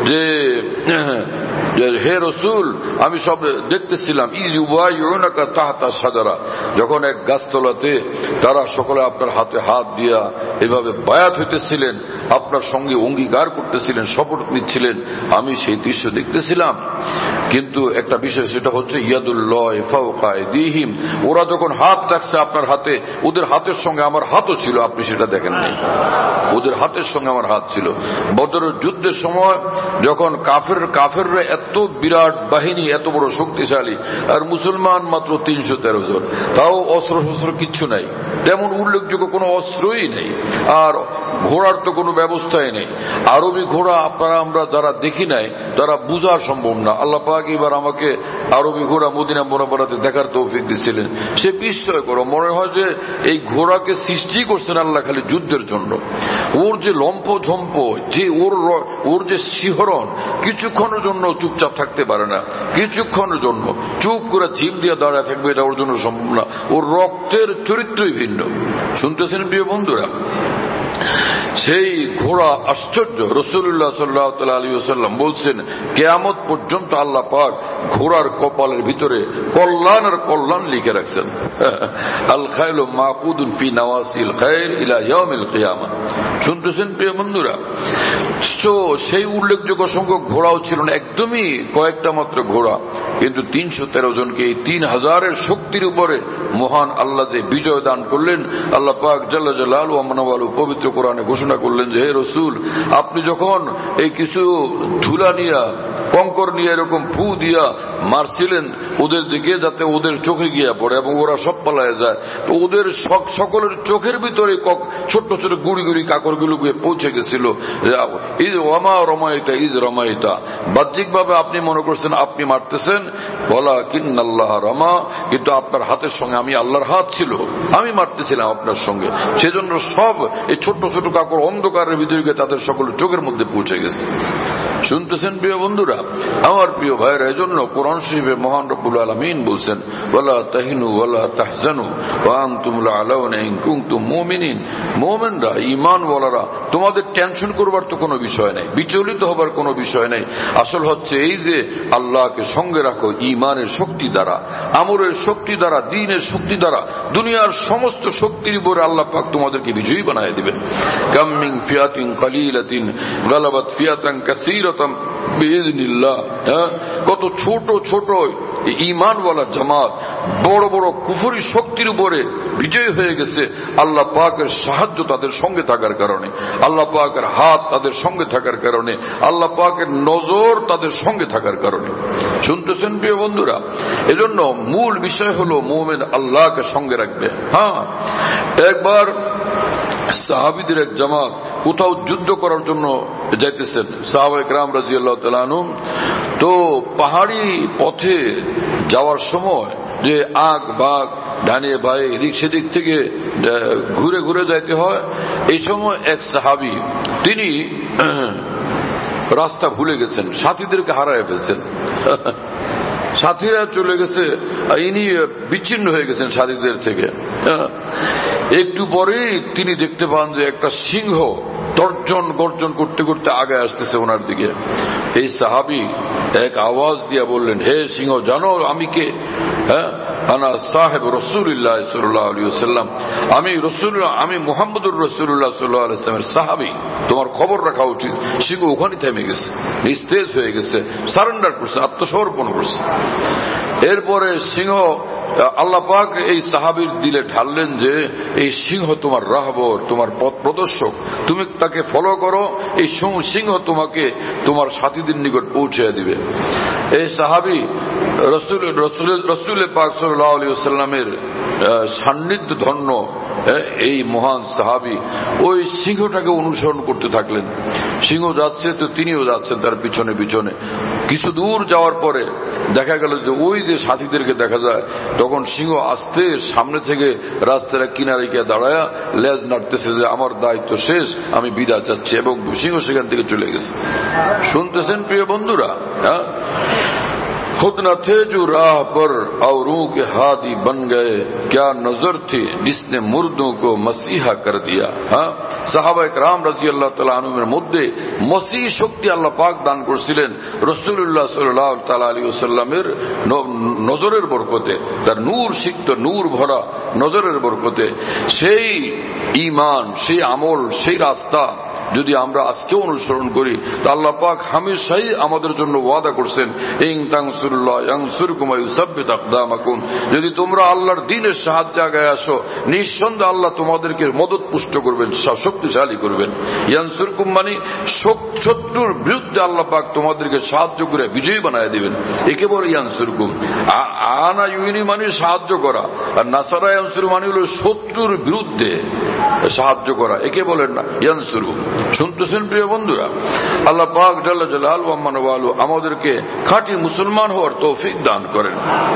যে হে রাসূল, আমি সব দেখতেছিলাম ইজ ইউবাইউনাকা তাহতা শাজারা, যখন এক গাছতলাতে তারা সকলে আপনার হাতে হাত দিয়া এভাবে বায়াত হইতেছিলেন, আপনার সঙ্গে অঙ্গীকার করতেছিলেন, শপথ নিচ্ছিলেন, আমি সেই দৃশ্য দেখতেছিলাম। কিন্তু একটা বিষয়, সেটা হচ্ছে ইয়াদুল্লাহি ফাওকা আইদিহিম, ওরা যখন হাত রাখছে আপনার হাতে, ওদের হাতের সঙ্গে আমার হাতও ছিল, আপনি সেটা দেখেন নাই। ওদের হাতের সঙ্গে আমার হাত ছিল। বদরের যুদ্ধের সময় যখন কাফের কাফেররা এত বিরাট বাহিনী, এত বড় শক্তিশালী, আর মুসলমান মাত্র তিনশো তেরো জন, তাও অস্ত্র শস্ত্র কিচ্ছু নাই, তেমন উল্লেখযোগ্য কোনো অস্ত্রই নেই, আর ঘোড়ার তো কোনো ব্যবস্থাই নেই। আরবি ঘোড়া আপনারা আমরা যারা দেখি নাই তারা বোঝা সম্ভব না। আল্লাহ পাক এবার আমাকে আরবি ঘোড়া মদিনা মুনাওয়ারাতে দেখার তৌফিক দিচ্ছিলেন। সে বিস্ময় করো, মনে হয় যে এই ঘোড়াকে সৃষ্টি করছেন আল্লাহ খালি যুদ্ধের জন্য। ওর যে লম্ফ ঝম্প, যে ওর ওর যে শিহরণ, কিছুক্ষণের জন্য চুপচাপ থাকতে পারে না, কিছুক্ষণের জন্য চুপ করে জিভ দিয়ে দাঁড়ায় থাকবে, এটা ওর জন্য সম্ভব না। ওর রক্তের চরিত্রই ভিন্ন। শুনতেছেন প্রিয় বন্ধুরা? সেই ঘোড়া আশ্চর্য। রাসূলুল্লাহ সাল্লাল্লাহু আলাইহি ওয়াসাল্লাম বলছেন কিয়ামত পর্যন্ত আল্লাহ পাক ঘোড়ার কপালের ভিতরে কল্যাণ আর কল্যাণ লিখে রাখছেন। আল খায়লু মাকুদুন ফি নাওয়াসিল খায়র ইলা ইয়াউমিল কিয়ামা। শুনতেছেন প্রিয় বন্ধুরা? তো সেই উল্লেখযোগ্য সংখ্যক ঘোড়াও ছিল না, একদমই কয়েকটা মাত্র ঘোড়া, কিন্তু তিনশো তেরো জনকে এই তিন হাজারের শক্তির উপরে মহান আল্লাহ যে বিজয় দান করলেন, আল্লাহ পাক জাল্লা জালালুহু ওয়া মানাওয়ালু পবিত্র কোরআনে ঘোষণা করলেন যে হে রাসূল, আপনি যখন এই কিছু ধুলা নিয়া, কঙ্কর নিয়ে এরকম ফু দিয়া মারছিলেন ওদের দিকে, যাতে ওদের চোখে গিয়া পড়ে এবং ওরা সব পালায় যায়, তো ওদের সকলের চোখের ভিতরে ছোট্ট ছোট গুড়ি গুড়ি কাকরগুলো গিয়ে পৌঁছে গেছিল। ইজ ওয়ামা রমাইতা ইজ রমাইতা, বাহ্যিক ভাবে আপনি মনে করছেন আপনি মারতেছেন, বলা কিন্নাল্লাহ রমা, কিন্তু আপনার হাতের সঙ্গে আমি আল্লাহর হাত ছিল, আমি মারতেছিলাম আপনার সঙ্গে। সেজন্য সব এই ছোট্ট ছোট কাকর অন্ধকারের ভিতরে গিয়ে তাদের সকলের চোখের মধ্যে পৌঁছে গেছে। শুনতেছেন প্রিয় বন্ধুরা? আমার প্রিয় ভাইরা, এজন্য কোরআন শরীফে মহান রব্বুল আলামিন বলছেন ওয়ালা তাহিনু ওয়ালা তাহজানু ওয়া আনতুম লা'আলাউনা ইন কুনতুম মুমিনিন। মুমিনরা, ঈমানওয়ালারা, তোমাদের টেনশন করবার তো কোনো বিষয় নেই, বিচলিত হবার কোনো বিষয় নেই। আসল হচ্ছে এই যে আল্লাহকে সঙ্গে রাখো ঈমানের শক্তি দ্বারা, আমলের শক্তি দ্বারা, দ্বীনের শক্তি দ্বারা, দুনিয়ার সমস্ত শক্তির উপরে আল্লাহ পাক তোমাদেরকে বিজয়ী বানায় দিবেন। কাম মিন ফিয়াতিন কালিলাতিন গালাবাত ফিয়াতান কাসীরাতান বিইذنিল্লাহ। কত ছোট ছোট ঈমানওয়ালা জামাত বড় বড় কুফরি শক্তির উপরে বিজয় হয়ে গেছে আল্লাহ পাকের সাহায্য তাদের সঙ্গে থাকার কারণে, আল্লাহ পাকের হাত তাদের সঙ্গে থাকার কারণে, আল্লাহ পাকের নজর তাদের সঙ্গে থাকার কারণে। শুনতেছেন প্রিয় বন্ধুরা? এজন্য মূল বিষয় হলো মুমিন আল্লাহকে সঙ্গে রাখবে। হ্যাঁ, একবার সাহাবীদের এক জামাত কোথাও যুদ্ধ করার জন্য যাইতেছেন, সাহাবায়ে কেরাম রাদিয়াল্লাহু তাআলা আনহুম। তো পাহাড়ি পথে যাওয়ার সময় যে আগ বাগ ডানে বায়ে এদিক সেদিক থেকে ঘুরে ঘুরে যাইতে হয়, এই সময় এক সাহাবী তিনি রাস্তা ভুলে গেছেন, সাথীদেরকে হারায় ফেলছেন, সাথীরা চলে গেছে, ইনি বিচ্ছিন্ন হয়ে গেছেন সাথীদের থেকে। একটু পরেই তিনি দেখতে পান যে একটা সিংহ গর্জন গর্জন করতে করতে আগে আসতেছে ওনার দিকে। এই সাহাবী এক আওয়াজ দিয়ে বললেন, হে সিংহ, জানো আমি কে? হ্যাঁ, আনা সাহেব রাসূলুল্লাহ সাল্লাল্লাহু আলাইহি ওয়াসাল্লাম, আমি রাসূলুল্লাহ, আমি মুহাম্মদুর রাসূলুল্লাহ সাল্লাল্লাহু আলাইহি ওয়াসাল্লামের সাহাবী, তোমার খবর রাখা উচিত। সিংহ ওখানে থেমে গেছে, নিস্তেজ হয়ে গেছে, সারেন্ডার করছে, আত্মসমর্পণ করছে। এরপরে সিংহ, আল্লাহ পাক এই সাহাবীর দিলে ঢাললেন যে এই সিংহ তোমার রাহবর, তোমার পথ প্রদর্শক, তুমি তাকে ফলো করো, এই সিংহ তোমাকে তোমার সাথীদের নিকট পৌঁছে দিবে। এই সাহাবী রসুল রসুল রসুল পাক সাল্লাল্লাহু আলাইহি ওয়াসাল্লামের সান্নিধ্য ধন্য এই মহান সাহাবী ওই সিংহটাকে অনুসরণ করতে থাকলেন। সিংহ যাচ্ছে তো তিনিও যাচ্ছেন তার পিছনে পিছনে। কিছু দূর যাওয়ার পরে দেখা গেল যে ওই যে সাথীদেরকে দেখা যায়, তখন সিংহ আস্তে সামনে থেকে রাস্তার কিনারে গিয়ে দাঁড়ায় লেজ নাড়তেছে যে আমার দায়িত্ব শেষ, আমি বিদায় চাচ্ছি, এবং সিংহ সেখান থেকে চলে গেছে। শুনতেছেন প্রিয় বন্ধুরা? হ্যাঁ, खुद न थे जो राह पर औरों के हादी बन गए, क्या नजर थी जिसने मुर्दों को मसीहा कर दिया। हाँ, সাহাবা ইকরাম রাদিয়াল্লাহু তাআলা আনহুর মধ্যে মসিহ শক্তি আল্লাহ পাক দান করেছিলেন রাসূলুল্লাহ সাল্লাল্লাহু তাআলা আলাইহি ওয়াসাল্লামের নজরের বরকতে, তার নূর সিক্ত নূর ভরা নজরের বরকতে। সেই ঈমান, সেই আমল, সেই রাস্তা যদি আমরা আজকে অনুসরণ করি, তো আল্লাহ পাক হামেশাই আমাদের জন্য ওয়াদা করছেন, ইন তানসুরুল্লাহ ইয়ানসুরকুম ওয়া ইউসাব্বিত আকদামাকুম, যদি তোমরা আল্লাহর দ্বীনের সাহায্যে আগায় আসো, নিঃসন্দেহে আল্লাহ তোমাদেরকে মদত পুষ্ট করবেন, শক্তিশালী করবেন। ইয়ানসুরকুম মানে শত্রুর বিরুদ্ধে আল্লাহ পাক তোমাদেরকে সাহায্য করে বিজয়ী বানায় দিবেন, একে বলে ইয়ানসুরকুম। আনা ইউনি মানে সাহায্য করা, আর নাসারা ইয়ানসুর মানে হল শত্রুর বিরুদ্ধে সাহায্য করা, একে বলেন না ইয়ানসুরকুম। শুনতেছেন প্রিয় বন্ধুরা? আল্লাহ পাক জাল্লা জালালহু ওয়া মানওয়ালু আমাদেরকে খাঁটি মুসলমান হওয়ার তৌফিক দান করেন।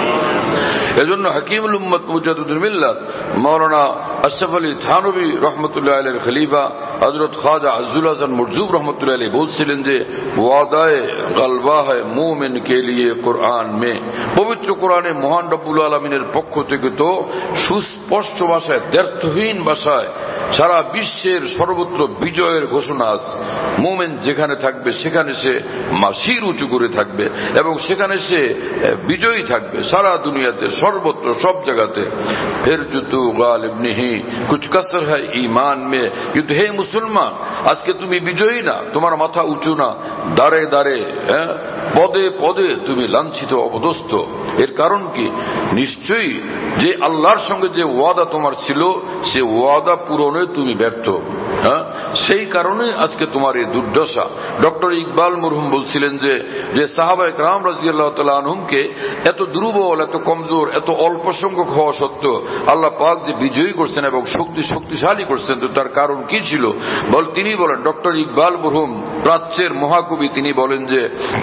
এজন্য হাকিমুল উম্মত মুজাদ্দিদুল মিল্লাত মাওলানা আশরাফ আলী থানভী রহমতুল্লাহ আলাইহির খলিফা হযরত খাজা আজজুল হাসান মুরজুব রহমতুল্লাহ আলাইহি বলছিলেন যে ওয়াদায়ে গালবা হ্যায় মুমিন কে লিয়ে কোরআন মে, পবিত্র কোরআনে মহান রব্বুল আলামিনের পক্ষ থেকে তো সুস্পষ্ট ভাষায়, দ্ব্যর্থহীন ভাষায় সারা বিশ্বের সর্বত্র বিজয়ের ঘোষণা আছে। মুমিন যেখানে থাকবে সেখানে সে শির উঁচু করে থাকবে এবং সেখানে সে বিজয়ী থাকবে সারা দুনিয়াতে, সর্বত্র, সব জায়গাতে। ফের জুতু গালিব নেহি কুছ কসর হ্যায় ঈমান মে, কিন্তু হে মুসলমান, আজকে তুমি বিজয়ী না, তোমার মাথা উঁচু না, দাঁড়ে দাঁড়ে, হ্যাঁ, পদে পদে তুমি লাঞ্ছিত, অপদস্থ। এর কারণ কি? নিশ্চয়ই যে আল্লাহর সঙ্গে যে ওয়াদা তোমার ছিল সে ওয়াদা পূরণে তুমি ব্যর্থ। হ্যাঁ, সেই কারণে আজকে তোমার এই দুর্দশা। ডক্টর ইকবাল মরহুম বলছিলেন যে যে সাহাবা ইকরাম রাদিয়াল্লাহু তাআলা আনহুমকে এত দুর্বল, এত কমজোর, এত অল্প সংখ্যক হওয়া সত্ত্বেও আল্লাহ পাক যে বিজয়ী করছেন এবং শক্তি শক্তিশালী করছেন, তো তার কারণ কি ছিল? বল তিনি বলেন, ডক্টর ইকবাল মরহুম প্রাচ্যের মহাকবি, তিনি বলেন যে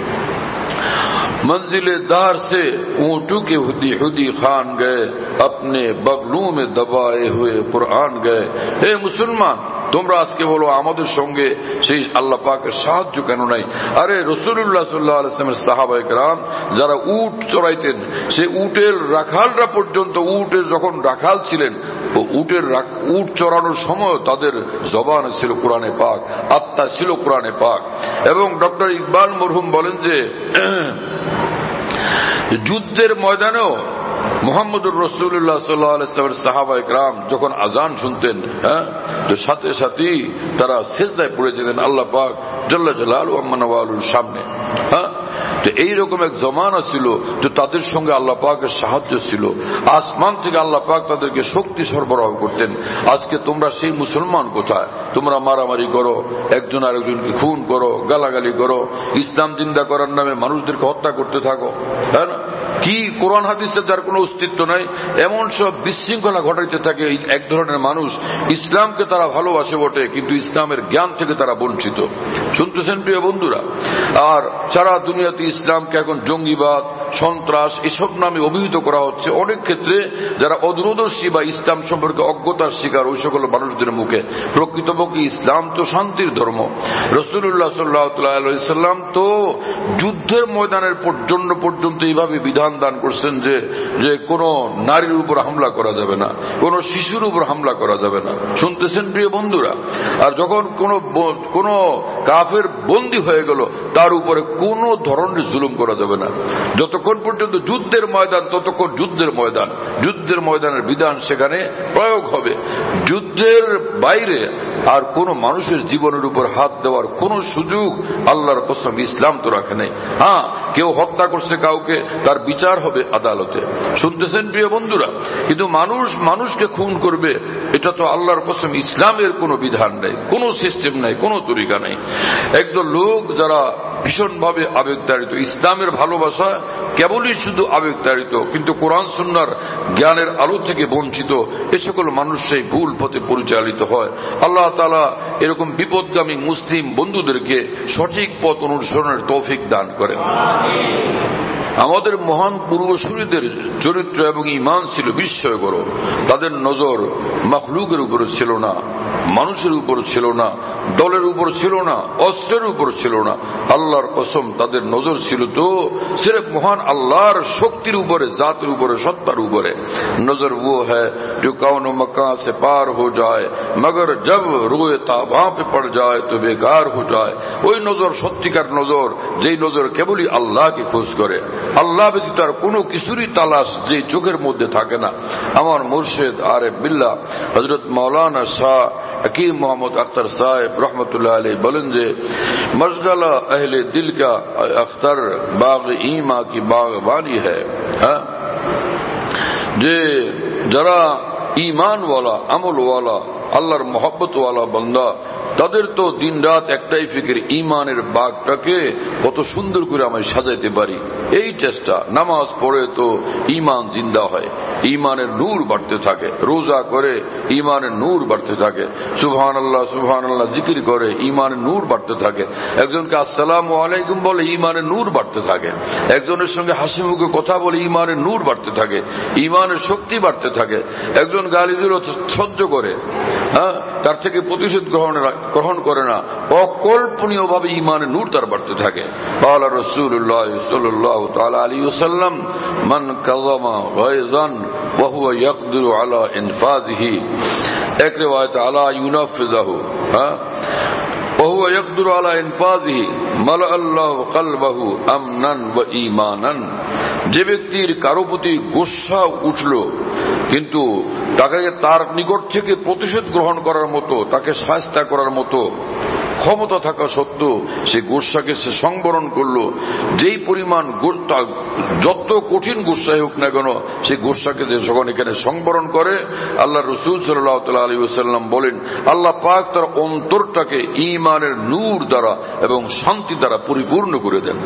मंजिले दार से ऊंटों के हुदी हुदी खान गए, अपने बगलों में दबाए हुए कुरान गए। हे मुसलमान, তোমরা আজকে বলো আমাদের সঙ্গে সেই আল্লাহ পাকের সাহায্য কেন নাই? আরে রাসূলুল্লাহ সাল্লাল্লাহু আলাইহি ওয়াসাল্লামের সাহাবায়ে কেরাম যারা উট চড়াইতেন, সে উটের রাখালরা পর্যন্ত, উটের যখন রাখাল ছিলেন, উটের উট চড়ানোর সময় তাদের জবানে ছিল কোরআনে পাক, আত্মা ছিল কোরআনে পাক। এবং ডক্টর ইকবাল মরহুম বলেন যে যুদ্ধের ময়দানেও মুহাম্মদুর রাসূলুল্লাহ সাল্লাল্লাহু আলাইহি ওয়াসাল্লামের সাহাবায়ে কেরাম যখন আজান শুনতেন, হ্যাঁ, তো সাথে সাথেই তারা সিজদায় পড়ে যেতেন আল্লাহ পাক জাল্লা জালালুহু ওয়া মানওয়ালুর সামনে। হ্যাঁ, তো এইরকম এক জমানা ছিল যে তাদের সঙ্গে আল্লাহ পাকের সাহায্য ছিল, আসমান থেকে আল্লাহ পাক তাদেরকে শক্তি সরবরাহ করতেন। আজকে তোমরা সেই মুসলমান কোথায়? তোমরা মারামারি করো, একজন আরেকজনকে খুন করো, গালাগালি করো, ইসলাম জিন্দা করার নামে মানুষদেরকে হত্যা করতে থাকো। হ্যাঁ না? কি কোরআন হাদিসের যার কোনো অস্তিত্ব নাই, এমন সব বিশৃঙ্খলা ঘটাইতে থাকে এক ধরনের মানুষ। ইসলামকে তারা ভালোবাসে বটে, কিন্তু ইসলামের জ্ঞান থেকে তারা বঞ্চিত। শুনতেছেন প্রিয় বন্ধুরা? আর সারা দুনিয়াতে ইসলামকে এখন জঙ্গিবাদ, সন্ত্রাস এসব নামে অভিহিত করা হচ্ছে। অনেক ক্ষেত্রে যারা অদূরদর্শী বা ইসলাম সম্পর্কে অজ্ঞতার শিকার ওই সকল মানুষদের মুখে প্রকৃতপক্ষে ইসলাম তো শান্তির ধর্ম। রাসূলুল্লাহ সাল্লাল্লাহু আলাইহি ওয়াসাল্লাম তো যুদ্ধের ময়দানের জন্য পর্যন্ত এইভাবে বিধান দান করছেন যে যে কোনো নারীর উপর হামলা করা যাবে না, কোনো শিশুর উপর হামলা করা যাবে না। শুনতেছেন প্রিয় বন্ধুরা? আর যখন কোনো কোনো কাফের বন্দী হয়ে গেল তার উপরে কোনো ধরনের জুলুম করা যাবে না। যতক্ষণ পর্যন্ত যুদ্ধের ময়দান ততক্ষণ যুদ্ধের ময়দান, যুদ্ধের ময়দানের বিধান সেখানে প্রয়োগ হবে। যুদ্ধের বাইরে আর কোন মানুষের জীবনের উপর হাত দেওয়ার কোন সুযোগ আল্লাহর কসম ইসলাম তো রাখে নাই। হ্যাঁ, কেউ হত্যা করছে কাউকে, তার বিচার হবে আদালতে। শুনতেছেন প্রিয় বন্ধুরা? কিন্তু মানুষ মানুষকে খুন করবে এটা তো আল্লাহর কসম ইসলামের কোনো বিধান নেই, কোনো সিস্টেম নেই, কোনো তরিকা নেই। একদল লোক যারা ভীষণভাবে আবেগতাড়িত, ইসলামের ভালোবাসা কেবলই শুধু আবেগতাড়িত, কিন্তু কোরআন সুন্নাহর জ্ঞানের আলো থেকে বঞ্চিত, এ সকল মানুষ সেই ভুল পথে পরিচালিত হয়। আল্লাহ তাআলা এরকম বিপদগামী মুসলিম বন্ধুদেরকে সঠিক পথ অনুসরণের তৌফিক দান করেন। আমাদের মহান পূর্বসূরীদের চরিত্র এবং ঈমান ছিল বিস্ময়কর। তাদের নজর মাখলুকের উপরে ছিল না, মানুষের উপর ছিল না, দলের উপর ছিল না, অস্ত্রের উপর ছিল না। আল্লাহর কসম তাদের নজর ছিল তো সির্ফ মহান আল্লাহর শক্তির উপরে, জাতের উপরে, সত্তার উপরে। নজর वो है जो कौन मकां से पार हो जाए मगर जब रोए ताबा पे पड़ जाए तो बेकार हो जाए। ওই নজর সত্যিকার নজর, যেই নজর কেবলই আল্লাহকে খোঁজ করে, আল্লাহ ব্যতীত আর কোনো কিছুরই তালাশ যে চোখের মধ্যে থাকে না। আমার মুর্শিদ আরিফ বিল্লাহ হযরত মাওলানা শাহ हकीम मोहम्मद अख्तर साहब रहमतुल्लाह अलैह বলেন যে मशगला अहले दिल का अख्तर बाग ईमा की बागबानी है। हाँ? যে যারা ঈমান ওয়ালা, আমল ওয়ালা, আল্লাহর মহব্বত ওয়ালা বান্দা, তাদের তো দিন রাত একটাই ফিকির, ঈমানের বাগটাকে কত সুন্দর করে আমি সাজাইতে পারি। এই চেষ্টা। নামাজ পড়ে তো ঈমান জিন্দা হয়, ঈমানের নূর বাড়তে থাকে। রোজা করে ঈমানের নূর বাড়তে থাকে। সুবহানাল্লাহ সুবহানাল্লাহ জিকির করে ঈমানের নূর বাড়তে থাকে। একজনকে আসসালামু আলাইকুম বলে ঈমানের নূর বাড়তে থাকে। একজনের সঙ্গে হাসি মুখে কথা বলে ঈমানের নূর বাড়তে থাকে, ঈমানের শক্তি বাড়তে থাকে। একজন গালিগুলো সহ্য করে, হ্যাঁ, তার থেকে প্রতিশোধ গ্রহণের গ্রহণ করে না, অকল্পনীয় ভাবে ঈমানের নূর তার বাড়তে থাকে। ক্বালা রাসূলুল্লাহ সাল্লাল্লাহু তাআলা আলাইহি ওয়াসাল্লাম মান কাযামা গায়যান ওয়া হুয়া ইয়াকদিরু আলা ইনফাযিহি, এক রিওয়ায়াত আলা ইউনাফিযাহু, হ্যাঁ, ওয়া হুয়া ইয়াকদিরু আলা ইনফাযিহি মালা আল্লাহু কলবাহু আমনান ওয়া ঈমানান। যে ব্যক্তির কারো প্রতি গোসা উঠল কিন্তু তাকে তার নিকট থেকে প্রতিশোধ গ্রহণ করার মতো, তাকে শায়েস্তা করার মতো ক্ষমতা থাকা সত্ত্বেও সে গোসাকে সে সংবরণ করল, যেই পরিমাণ যত কঠিন গোসাই হোক না কেন সে গোসাকে যে যখন এখানে সংবরণ করে, আল্লাহ রাসূল সাল্লাল্লাহু আলাইহি ওয়াসাল্লাম বলেন আল্লাহ পাক তার অন্তরটাকে ঈমানের নূর দ্বারা এবং শান্তি দ্বারা পরিপূর্ণ করে দেন।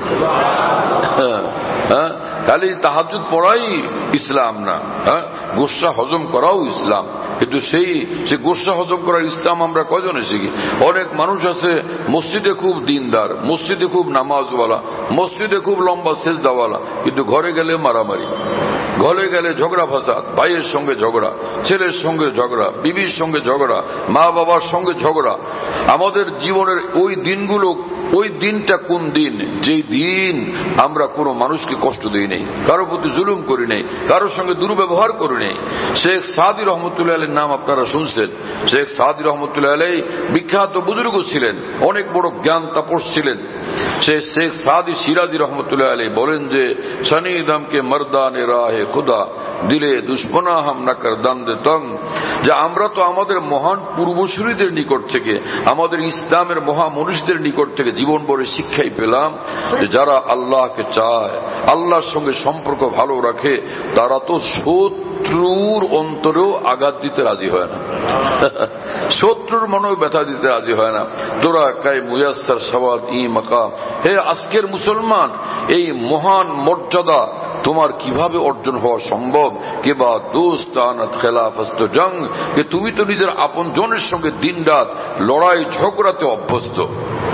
হ্যাঁ, খালি তাহাজ্জুদ পড়াই ইসলাম না, হ্যাঁ, গোসা হজম করাও ইসলাম। কিন্তু সেই সে গোসা হজম করার ইসলাম আমরা কজনে শিখি? অনেক মানুষ আছে মসজিদে খুব দিনদার, মসজিদে খুব নামাজওয়ালা, মসজিদে খুব লম্বা সেজদাওয়ালা, কিন্তু ঘরে গেলে মারামারি, ঘরে গেলে ঝগড়া ফাসাদ, ভাইয়ের সঙ্গে ঝগড়া, ছেলের সঙ্গে ঝগড়া, বিবির সঙ্গে ঝগড়া, মা বাবার সঙ্গে ঝগড়া। আমাদের জীবনের ওই দিনগুলো, ওই দিনটা কোন দিন যেই দিন আমরা কোনো মানুষকে কষ্ট দিই নাই, কারো প্রতি জুলুম করি নাই, কারোর সঙ্গে দুর্ব্যবহার করি নাই। শেখ সাদি রহমতুল্লাহ আলাইহির নাম আপনারা শুনছেন। শেখ সাদি রহমতুল্লাহ আলাইহি বিখ্যাত বুজুর্গ ছিলেন, অনেক বড় জ্ঞান তাপস ছিলেন। সে শেখ সাদি সিরাজি রহমতুল্লাহ আলাইহি বলেন যে শনিদমকে মর্দানে রাহে খুদা দিলে দুশ্মনা হাম না কর দন্দ তং, যে আমরা তো আমাদের মহান পূর্বসূরীদের নিকট থেকে, আমাদের ইসলামের মহামনীষীদের নিকট থেকে জীবন ভরে শিক্ষাই পেলাম যে যারা আল্লাহকে চায়, আল্লাহর সঙ্গে সম্পর্ক ভালো রাখে, তারা তো শত্রুর অন্তরেও আঘাত দিতে রাজি হয় না, শত্রুর মনেও ব্যথা দিতে রাজি হয় না। তোরা কাই মুয়াসসার সওয়াদ ই মাকাম, হে আজকের মুসলমান, এই মহান মর্যাদা তোমার কিভাবে অর্জন হওয়া সম্ভব? কে বা দোস্ত আনাত খেলাফাস্ত জং, যে তুমি তো নিজের আপন জনের সঙ্গে দিন রাত লড়াই ঝগড়াতে অভ্যস্ত।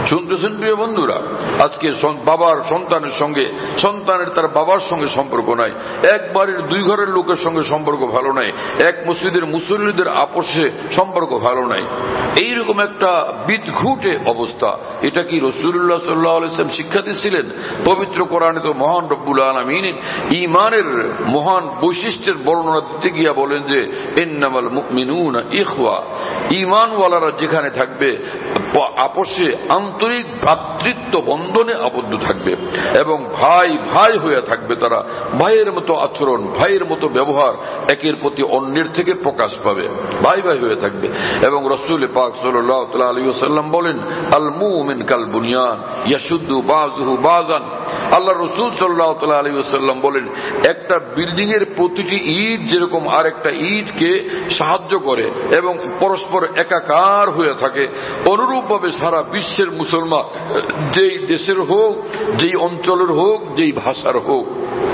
শুনতেছেন প্রিয় বন্ধুরা? আজকে বাবার সন্তানের সঙ্গে, সন্তানের তার বাবার সঙ্গে সম্পর্ক নাই, এক বাড়ির দুই ঘরের লোকের সঙ্গে সম্পর্ক ভালো নাই, এক মসজিদের মুসল্লিদের আপোষে সম্পর্ক ভালো নাই। এইরকম একটা বিদঘুটে অবস্থা। এটা কি রাসূলুল্লাহ সাল্লাল্লাহু আলাইহি ওয়াসাল্লাম শিক্ষা দিয়েছিলেন? পবিত্র কোরআনে তো মহান রব্বুল আলামিন ঈমানের মহান বৈশিষ্ট্যের বর্ণনা দিতে গিয়া বলেন যে ইন্নামাল মুমিনুনা ইখওয়া, ঈমানওয়ালারা যেখানে থাকবে আপোষে আন্তরিক ভ্রাতৃত্ব বন্ধনে আবদ্ধ থাকবে এবং ভাই ভাই হয়ে থাকবে। তারা ভাইয়ের মতো আচরণ, ভাইয়ের মতো ব্যবহার একের প্রতি অন্যের থেকে প্রকাশ পাবে, ভাই ভাই হয়ে থাকবে। এবং রাসূল পাক সাল্লাল্লাহু আলাইহি ওয়াসাল্লাম বলেন আল মুমিন কাল বুনিয়ান ইয়াশুদ্দু বাযুহু বাযান। আল্লাহ রাসূল সাল্লাল্লাহু আলাইহি ওয়াসাল্লাম বলেন একটা বিল্ডিং এর প্রতিটি ইট যেরকম আরেকটা ইটকে সাহায্য করে এবং পরস্পর একাকার হয়ে থাকে, অনুরূপভাবে সারা বিশ্বের মুসলমান যেই দেশের হোক, যেই অঞ্চলের হোক, যেই ভাষার হোক,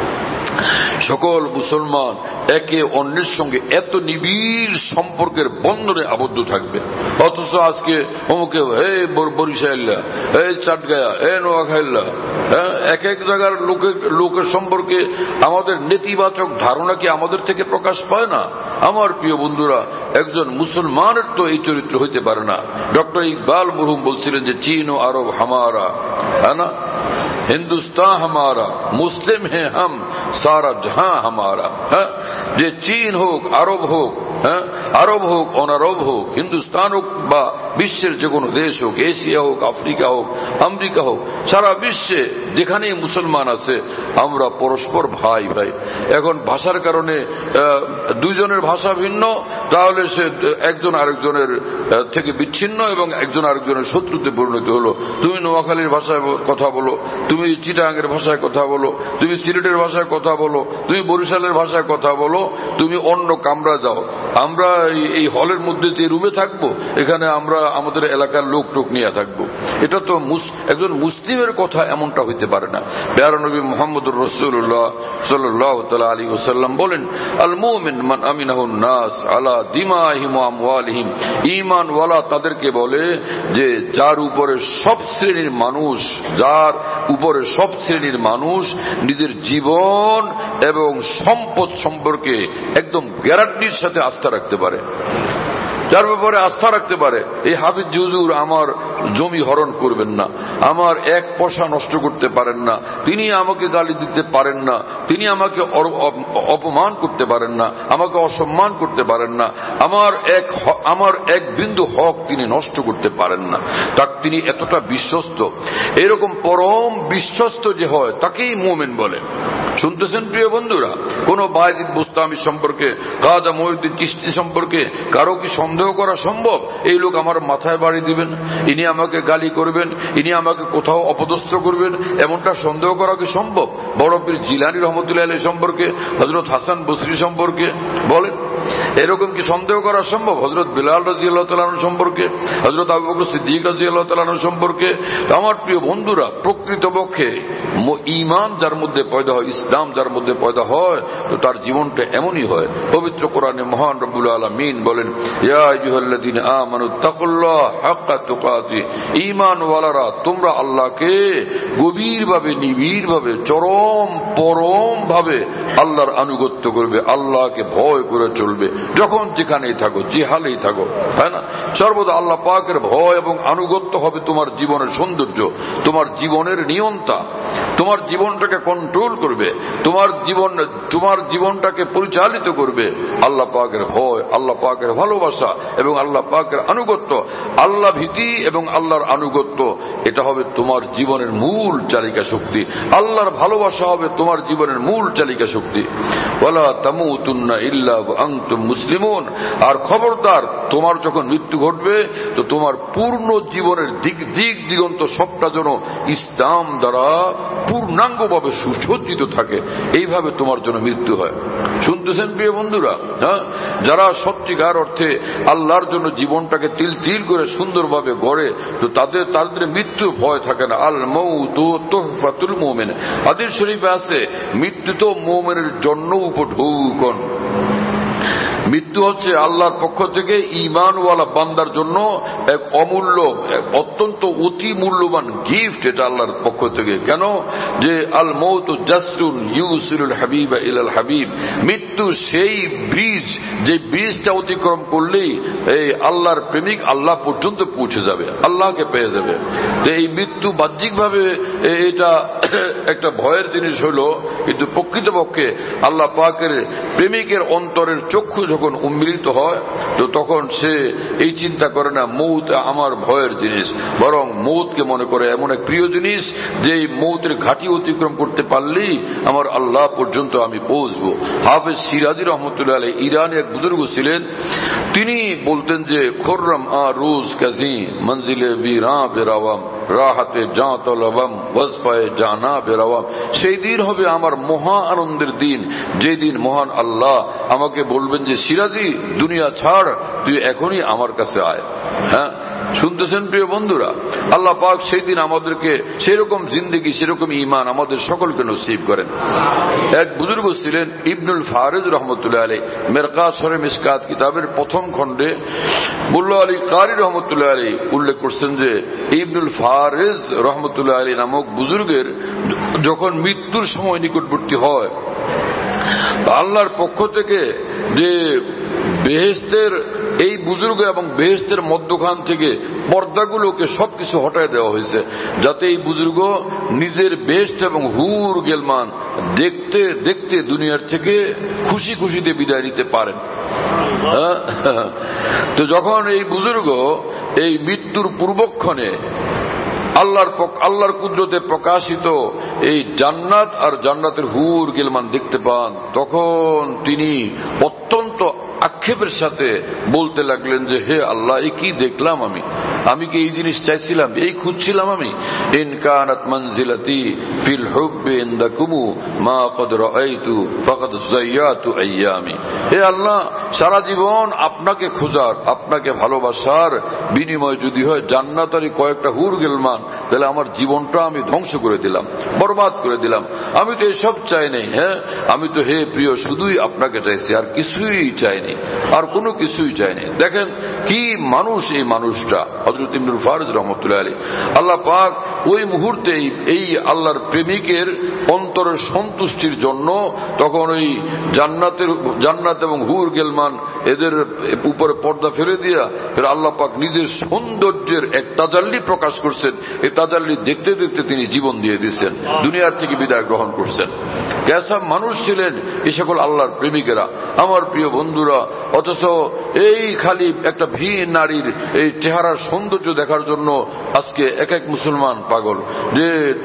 সকল মুসলমান একে অন্যের সঙ্গে এত নিবিড় সম্পর্কের বন্ধনে আবদ্ধ থাকবে। অথচ আজকে অমুকে হে বরিশাল্লা, হে চাটগায়া, হে নোয়াখাইল্লা, হ্যাঁ, এক এক জায়গার লোকের লোকের সম্পর্কে আমাদের নেতিবাচক ধারণা কি আমাদের থেকে প্রকাশ পায় না? আমার প্রিয় বন্ধুরা, একজন মুসলমানের তো এই চরিত্র হইতে পারে না। ডক্টর ইকবাল মরহুম বলছিলেন যে চীন ও আরব হামারা, হ্যাঁ না, হিন্দুস্তান হামারা, মুসলিম হে হাম, সারা জাহাঁ হামারা। হ্যাঁ, যে চীন হোক, আরব হোক, হ্যাঁ, আরব হোক, অনারব হোক, হিন্দুস্তান হোক বা বিশ্বের যে কোনো দেশ হোক, এশিয়া হোক, আফ্রিকা হোক, আমেরিকা হোক, সারা বিশ্বে যেখানেই মুসলমান আছে আমরা পরস্পর ভাই ভাই। এখন ভাষার কারণে দুইজনের ভাষা ভিন্ন, তাহলে সে একজন আরেকজনের থেকে বিচ্ছিন্ন এবং একজন আরেকজনের শত্রুতে পরিণত হলো। তুমি নোয়াখালীর ভাষায় কথা বলো, তুমি চিটাগাংয়ের ভাষায় কথা বলো, তুমি সিলেটের ভাষায় কথা বলো, তুমি বরিশালের ভাষায় কথা বলো, তুমি অন্য কামরা যাও। আমরা এই হলের মধ্যে যে রুমে থাকবো, এখানে আমরা আমাদের এলাকার লোক টোক নিয়ে থাকবো। এটা তো একজন মুসলিমের কথা এমনটা হইতে পারে না। প্যারা নবী মুহাম্মদুর রাসূলুল্লাহ সাল্লাল্লাহু আলাইহি ওয়াসাল্লাম বলেন আল মুমিন মান আমিনাহুন নাস আলা দিমাহিম ওয়া আমওয়ালিহিম। ঈমান ওয়ালা তাদেরকে বলে যে যার উপরে সব শ্রেণীর মানুষ, যার উপরে সব শ্রেণীর মানুষ নিজের জীবন এবং সম্পদ সম্পর্কে একদম গ্যারান্টির সাথে আস্থা রাখতে পারে, যার ব্যাপারে আস্থা রাখতে পারে এই হাফিজ হুজুর আমার জমি হরণ করবেন না, আমার এক পয়সা নষ্ট করতে পারেন না, তিনি আমাকে গালি দিতে পারেন না, তিনি আমাকে অপমান করতে পারেন না, আমাকে অসম্মান করতে পারেন না, আমার এক আমার এক বিন্দু হক তিনি নষ্ট করতে পারেন না, তাকে তিনি এতটা বিশ্বস্ত। এরকম পরম বিশ্বস্ত যে হয় তাকেই মুমিন বলে। শুনতেছেন প্রিয় বন্ধুরা? কোন বায়েজিদ বুস্তামি সম্পর্কে, খাজা মঈনুদ্দিন চিশতি সম্পর্কে কারো কি সন্দেহ করা সম্ভব? এই লোক আমার মাথায় বাড়ি দিবেন, ইনি আমাকে গালি করবেন, ইনি আমাকে কোথাও অপদস্থ করবেন, এমনটা সন্দেহ করা কি সম্ভব? বড় পীর জিলানী রহমতুল্লাহ আলাইহি সম্পর্কে, হযরত হাসান বসরি সম্পর্কে বলেন, এরকম কি সন্দেহ করা সম্ভব? হযরত বিলাল রাদিয়াল্লাহু তাআলা আনহু সম্পর্কে, হযরত আবু বকর সিদ্দিক রাদিয়াল্লাহু তাআলা আনহু সম্পর্কে। আমার প্রিয় বন্ধুরা, প্রকৃতপক্ষে ঈমান যার মধ্যে পয়দা হয়, ইসলাম যার মধ্যে পয়দা হয়, তো তার জীবনটা এমনই হয়। পবিত্র কোরআনে মহান রব্বুল আলামিন বলেন ইয়া আইয়ুহাল্লাযীনা আমানুত্তাকুল্লাহ হাক্কা তুকাতিহ। ঈমানওয়ালারা তোমরা আল্লাহকে গভীরভাবে, নিবিড়ভাবে, চরম পরম ভাবে আল্লাহর আনুগত্য করবে, আল্লাহকে ভয় করে চলবে, যখন যেখানেই থাকো, যে হালেই থাকো, তাই না? সর্বদা আল্লাহ পাকের ভয় এবং আনুগত্য হবে তোমার জীবনের সৌন্দর্য, তোমার জীবনের নিয়ন্তা, তোমার জীবনটাকে কন্ট্রোল করবে, তোমার জীবন তোমার জীবনটাকে পরিচালিত করবে। আল্লাহ পাকের ভয়, আল্লাহ পাকের ভালোবাসা এবং আল্লাহ পাকের আনুগত্য, আল্লাহ ভীতি এবং আল্লাহর আনুগত্য, এটা হবে তোমার জীবনের মূল চালিকা শক্তি। আল্লাহর ভালোবাসা হবে তোমার জীবনের মূল চালিকা শক্তি। ওয়ালা তামুতুন্না ইল্লা ওয়া আনতুম মুসলিমুন। আর খবরদার, তোমার যখন মৃত্যু ঘটবে তো তোমার পূর্ণ জীবনের দিক দিক দিগন্ত সবটা যেন ইসলাম দ্বারা পূর্ণাঙ্গভাবে সুসজ্জিত থাকে, এইভাবে তোমার জন্য মৃত্যু হয়। শুনতেছেন প্রিয় বন্ধুরা? হ্যাঁ, যারা সত্যিকার অর্থে আল্লাহর জন্য জীবনটাকে তিল তিল করে সুন্দরভাবে গড়ে, তো তাদের তাদের মৃত্যুর ভয় থাকে না। আল মাউতু তুহফাতুল মুমিন, হাদিস শরীফে আছে মৃত্যু তো মুমিনের জন্য উপঢৌকন। মৃত্যু হচ্ছে আল্লাহর পক্ষ থেকে ঈমানওয়ালা বান্দার জন্য এক অমূল্য, অত্যন্ত অতি মূল্যবান গিফট। এটা আল্লাহর পক্ষ থেকে। কেন? যে আল মৌতু জাসরুন ইউসিলুল হাবিবা ইলাল হাবিব, মৃত্যু সেই ব্রিজ, যে ব্রিজটা অতিক্রম করলেই এই আল্লাহর প্রেমিক আল্লাহ পর্যন্ত পৌঁছে যাবে, আল্লাহকে পেয়ে যাবে। এই মৃত্যু বাহ্যিকভাবে এটা একটা ভয়ের জিনিস হলো, কিন্তু প্রকৃতপক্ষে আল্লাহ পাকের প্রেমিকের অন্তরের চক্ষু যখন উন্মিলিত হয়, তো তখন সে এই চিন্তা করে না মৌত আমার ভয়ের জিনিস, বরং মৌতকে মনে করে এমন এক প্রিয় জিনিস যে এই মৌতের ঘাটি অতিক্রম করতে পারলেই আমার আল্লাহ পর্যন্ত আমি পৌঁছবো। হাফেজ সিরাজি রহমতুল্লাহ আলাইহি ইরানে এক বুজুর্গ ছিলেন, তিনি বলতেন যে খুররম আ রোজ কাজি মঞ্জিলে বীরা বেরাওয়াম রাহাতে জাঁ তলবম ওয়াজফায়ে জানা বেরাওয়াম, সেই দিন হবে আমার মহা আনন্দের দিন, যে দিন মহান আল্লাহ আমাকে বলবেন যে সিরাজি দুনিয়া ছাড়, তুই এখনই আমার কাছে আয়। হ্যাঁ, শুনতেছেন প্রিয় বন্ধুরা? আল্লাহ পাক সেই দিন আমাদেরকে সেরকম জিন্দেগি, সেরকম ঈমান আমাদের সকলকে নসিব করেন। এক বুজুর্গ ছিলেন ইবনুল ফারিজ রহমতুল্লাহ আলাইহি, মিরকাত শরহ মিশকাত কিতাবের প্রথম খণ্ডে মুল্লা আলী কারি রহমতুল্লাহ আলাইহি উল্লেখ করছেন যে ইবনুল ফারিজ রহমতুল্লাহ আলাইহি নামক বুজুর্গের যখন মৃত্যুর সময় নিকটবর্তী হয়, আল্লাহর পক্ষ থেকে যে বেহেশতের এই বুজুর্গ এবং বেহেশতের মধ্যখান থেকে পর্দাগুলোকে সবকিছু হটায় দেওয়া হয়েছে, যাতে এই বুজুর্গ নিজের বেহেশত এবং হুর গেলমান দেখতে দেখতে দুনিয়ার থেকে খুশি খুশিতে বিদায় নিতে পারেন। তো যখন এই বুজুর্গ এই মৃত্যুর পূর্বক্ষণে আল্লাহর আল্লাহর কুদরতে প্রকাশিত এই জান্নাত আর জান্নাতের হুর গিলমান দেখতে পান, তখন তিনি অত্যন্ত আক্ষেপের সাথে বলতে লাগলেন যে হে আল্লাহ, এই কি দেখলাম আমি? আমি কি এই জিনিস চাইছিলাম? এই খুঁজছিলাম আমি? ইন কানাত মানজিলাতি ফিল হুব্বি ইনদাকুমু মা ক্বাদ রাআইতু ফাকাদ যায়্যাতু আইয়ামি। হে আল্লাহ, সারা জীবন আপনাকে খোঁজার, আপনাকে ভালোবাসার বিনিময় যদি হয় জান্নাতেরই কয়েকটা হুর গেলমান, তাহলে আমার জীবনটা আমি ধ্বংস করে দিলাম, বরবাদ করে দিলাম। আমি তো এসব চাই নাই। হ্যাঁ, আমি তো হে প্রিয় শুধুই আপনাকে চাইছি, আর কিছুই চাইনি, আর কোনো কিছুই চাইনি। দেখেন কি মানুষ এই মানুষটা, হযরত ইবনুল ফারিজ রাহমাতুল্লাহ আলাইহি। আল্লাহ পাক ওই মুহূর্তে এই আল্লাহর প্রেমিকের অন্তরের সন্তুষ্টির জন্য তখন ওই জান্নাতের জান্নাত এবং হুর গেলমান এদের উপরে পর্দা ফেলে দিয়া ফের আল্লাহ পাক নিজের সৌন্দর্যের এক তাজাল্লি প্রকাশ করছেন। এই তাজাল্লি দেখতে দেখতে তিনি জীবন দিয়ে দিচ্ছেন, দুনিয়ার থেকে বিদায় গ্রহণ করছেন। কেসব মানুষ ছিলেন এই সকল আল্লাহর প্রেমিকেরা, আমার প্রিয় বন্ধুরা। অথচ এই খালি একটা ভিন নারীর এই চেহারার সৌন্দর্য দেখার জন্য আজকে এক এক মুসলমান পাগল, যে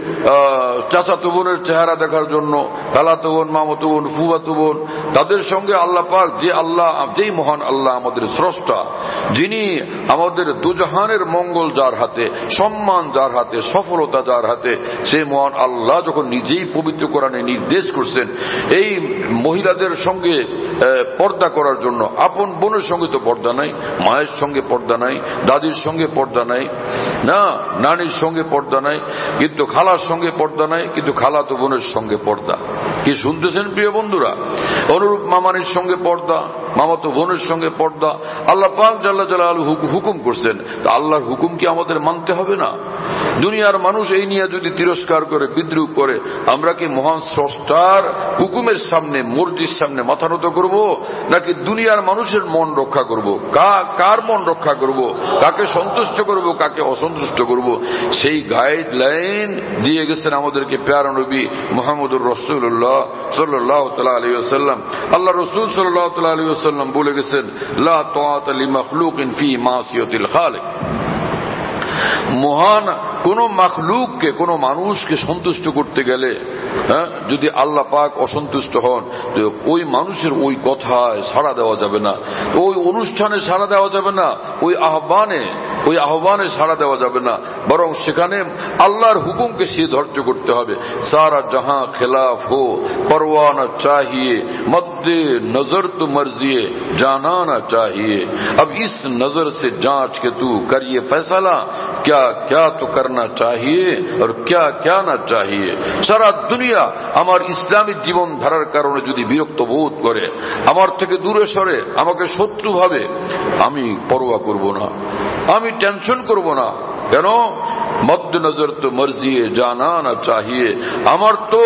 চাচাতো বোনের চেহারা দেখার জন্য, খালাতো বোন, মামাতো বোন, ফুফাতো বোন, তাদের সঙ্গে আল্লাহ পাক যে আল্লাহ, যেই মহান আল্লাহ আমাদের স্রষ্টা, যিনি আমাদের দুজাহানের মঙ্গল যার হাতে, সম্মান যার হাতে, সফলতা যার হাতে, সেই মহান আল্লাহ যখন নিজেই পবিত্র কোরআনে নির্দেশ করছেন এই মহিলাদের সঙ্গে পর্দা করার জন্য। আপন বোনের সঙ্গে তো পর্দা নাই, মায়ের সঙ্গে পর্দা নাই, দাদির সঙ্গে পর্দা নাই, না নানির সঙ্গে পর্দা নাই, কিন্তু খালার সঙ্গে পর্দা নাই, কিন্তু খালাতো বোনের সঙ্গে পর্দা। কি শুনতেছেন প্রিয় বন্ধুরা? অনুরূপ মামানির সঙ্গে পর্দা, মামাতো বোনের সঙ্গে পর্দা। আল্লাহ পাক জাল্লা জালালুহু হুকুম করছেন, তা আল্লাহর হুকুম কি আমাদের মানতে হবে না? দুনিয়ার মানুষ এই নিয়ে যদি তিরস্কার করে, বিদ্রুপ করে, আমরা কি মহান স্রষ্টার হুকুমের সামনে, মর্জির সামনে মাথা নত করবো, নাকি দুনিয়ার মানুষের মন রক্ষা করব? কার মন রক্ষা করব? কাকে সন্তুষ্ট করব, কাকে অসন্তুষ্ট করব? সেই গাইডলাইন দিয়ে গেছেন আমাদেরকে প্যারা নবী মুহাম্মদুর রাসূলুল্লাহ সাল্লাল্লাহু তাআলা আলাইহি ওয়াসাল্লাম। আল্লাহ রাসূল সাল্লাল্লাহু তাআলা আলাইহি ওয়াসাল্লাম বলে গেছেন, লা তাআতা লিমাখলুকিন ফি মাসিয়াতিল খালিক। মহান কোন মাখলুককে, কোন মানুষকে সন্তুষ্ট করতে গেলে, হ্যাঁ, যদি আল্লাহ পাক অসন্তুষ্ট হন, ওই মানুষের ওই কথায় সাড়া দেওয়া যাবে না, ওই অনুষ্ঠানে সাড়া দেওয়া যাবে না, ওই আহ্বানে ওই আহ্বানে সাড়া দেওয়া যাবে না, বরং সেখানে আল্লাহর হুকুমকে সে ধৈর্য করতে হবে। সারা জাহাঁ খেলাফ হো পরওয়ানা চাহিয়ে মদ্দে मद्द नजर तो मर्जी जाना चाहिए। अब इस नजर से जांच के तू करिए फैसला, क्या क्या तो करना चाहिए और क्या क्या ना चाहिए। সারা দুনিয়া আমার ইসলামী জীবন ধারার কারণে যদি বিরক্ত বোধ করে, আমার থেকে দূরে সরে, আমাকে শত্রু ভাবে, আমি পরোয়া করব না, আমি টেনশন করব না। কেন? মদ্দ নজর তো মর্জি জানা না চাহিয়ে। আমার তো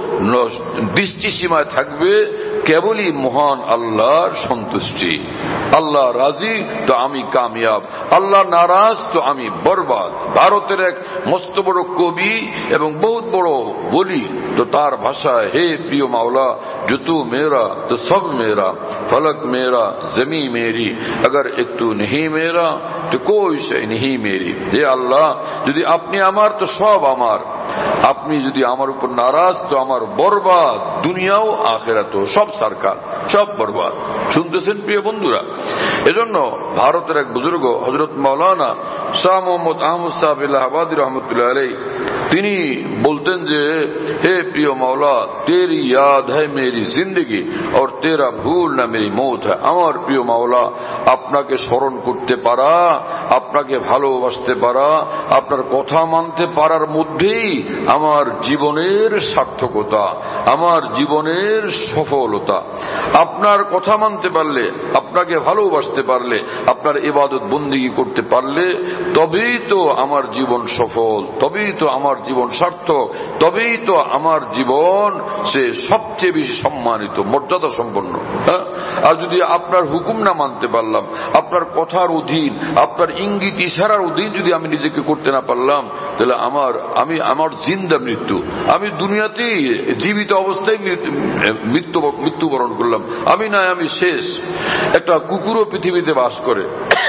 দৃষ্টি সীমায় থাকবে কেবলই মহান আল্লাহর সন্তুষ্টি। আল্লাহ রাজি তো আমি কামিয়াব, আল্লাহ নারাজ তো আমি বরবাদ। ভারতের এক মস্ত বড় কবি এবং বহুত বড় বলি, তো তার ভাষায়, হে প্রিয় মাওলা, जो तू मेरा तो सब मेरा, फलक मेरा जमी मेरी, अगर एक तू नहीं मेरा तो कोई शय नहीं मेरी। हे আল্লাহ, যদি আপনি আমার তো সব আমার, আপনি যদি আমার উপর নারাজ তো আমার বরবাদ, দুনিয়াও আখিরাতও সব সরকার, সব বরবাদ। শুনতেছেন প্রিয় বন্ধুরা? এজন্য ভারতের এক বুজুর্গ হযরত মাওলানা শাহ মোহাম্মদ আহমদ সাহেব ইলাহাবাদী রহমতুল্লাহ আলাইহি, তিনি বলতেন যে, হে প্রিয় মাওলা, তেরি ইয়াদ है मेरी जिंदगी और तेरा भूल ना मेरी मौत है। আমার প্রিয় মাওলা, আপনাকে স্মরণ করতে পারা, আপনাকে ভালোবাসতে পারা, আপনার কথা মানতে পারার মধ্যেই আমার জীবনের সার্থকতা, আমার জীবনের সফলতা। আপনার কথা মানতে পারলে, আপনাকে ভালোবাসতে পারলে, আপনার ইবাদত বন্দেগী করতে পারলে, তবেই তো আমার জীবন সফল, তবেই তো আমার জীবন সার্থক, তবেই তো আমার জীবন সে সবচেয়ে বেশি সম্মানিত, মর্যাদা সম্পন্ন। হ্যাঁ, আর যদি আপনার হুকুম না মানতে পারলাম, আপনার কথার অধীন, আপনার ইঙ্গিত ইশারার অধীন যদি আমি নিজেকে করতে না পারলাম, তাহলে আমার আমি আমার জিন্দা মৃত্যু, আমি দুনিয়াতেই জীবিত অবস্থায় মৃত্যু মৃত্যুবরণ করলাম, আমি নয় আমি শেষ। একটা কুকুরও পৃথিবীতে বাস করে,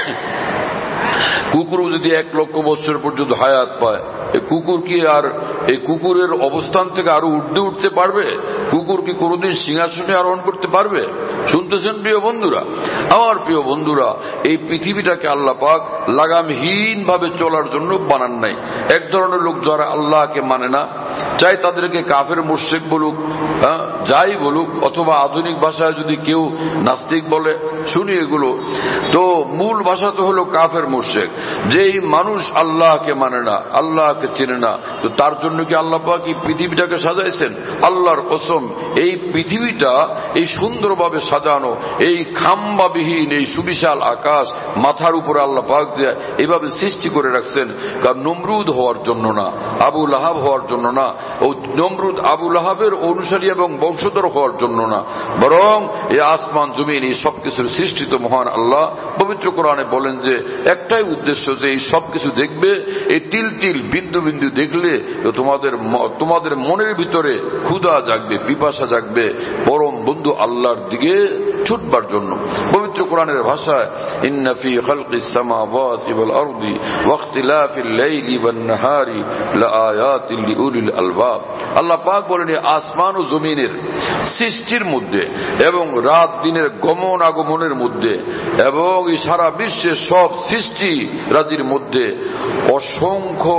কুকুরও যদি এক লক্ষ বছর পর্যন্ত হায়াত পায়, এই কুকুর কি আর এই কুকুরের অবস্থান থেকে আরো উঠতে উঠতে পারবে? কুকুর কি কোনোদিন সিংহাসনে আরোহণ করতে পারবে? শুনতেছেন প্রিয় বন্ধুরা? আমার প্রিয় বন্ধুরা, এই পৃথিবীটাকে আল্লাহ পাক লাগামহীন ভাবে চলার জন্য বানান নাই। এক ধরনের লোক যারা আল্লাহকে মানে না, চাই তাদেরকে কাফের মুশরিক বলুক, হ্যাঁ যাই বলুক, অথবা আধুনিক ভাষায় যদি কেউ নাস্তিক বলে, শুনি এগুলো, তো মূল ভাষা তো হলো কাফের মুশরিক। যেই মানুষ আল্লাহকে মানে না, আল্লাহকে চেনে না, তো তার জন্য কি আল্লাহ পাক এই পৃথিবীটাকে সাজাইছেন? আল্লাহর কসম, এই পৃথিবীটা এই সুন্দরভাবে সাজানো, এই খাম্বাবিহীন এই সুবিশাল আকাশ মাথার উপরে আল্লাহ পাক দিয়ে এইভাবে সৃষ্টি করে রাখছেন, কারণ নমরুদ হওয়ার জন্য না, আবু লাহাব হওয়ার জন্য না, ও নমরুদ আবু লাহাবের অনুসারী এবং বংশধর হওয়ার জন্য না, বরং এই আসমান জমিন এই সবকিছুর সৃষ্টিত মহান আল্লাহ পবিত্র কোরআনে বলেন যে একটাই উদ্দেশ্য, যে এই সবকিছু দেখবে, এই তিল তিল বিন্দু বিন্দু দেখলে তোমাদের তোমাদের মনের ভিতরে ক্ষুধা জাগবে, পিপাসা জাগবে পরম বন্ধু আল্লাহর দিকে ছুটবার জন্য। পবিত্র কোরআনের ভাষায়, ইন্না ফি খালকিস সামাওয়াতি ওয়াল আরদি ওয়া ইখতিলাফিল লাইলি ওয়ান নাহারি লাআয়াতিন লিউলিল আলবাব। আল্লাহ পাক বলেন, আসমান ও জমিনের সৃষ্টির মধ্যে এবং রাত দিনের গমন আগমনের মধ্যে এবং এই সারা বিশ্বের সব সৃষ্টি রাজির মধ্যে অসংখ্য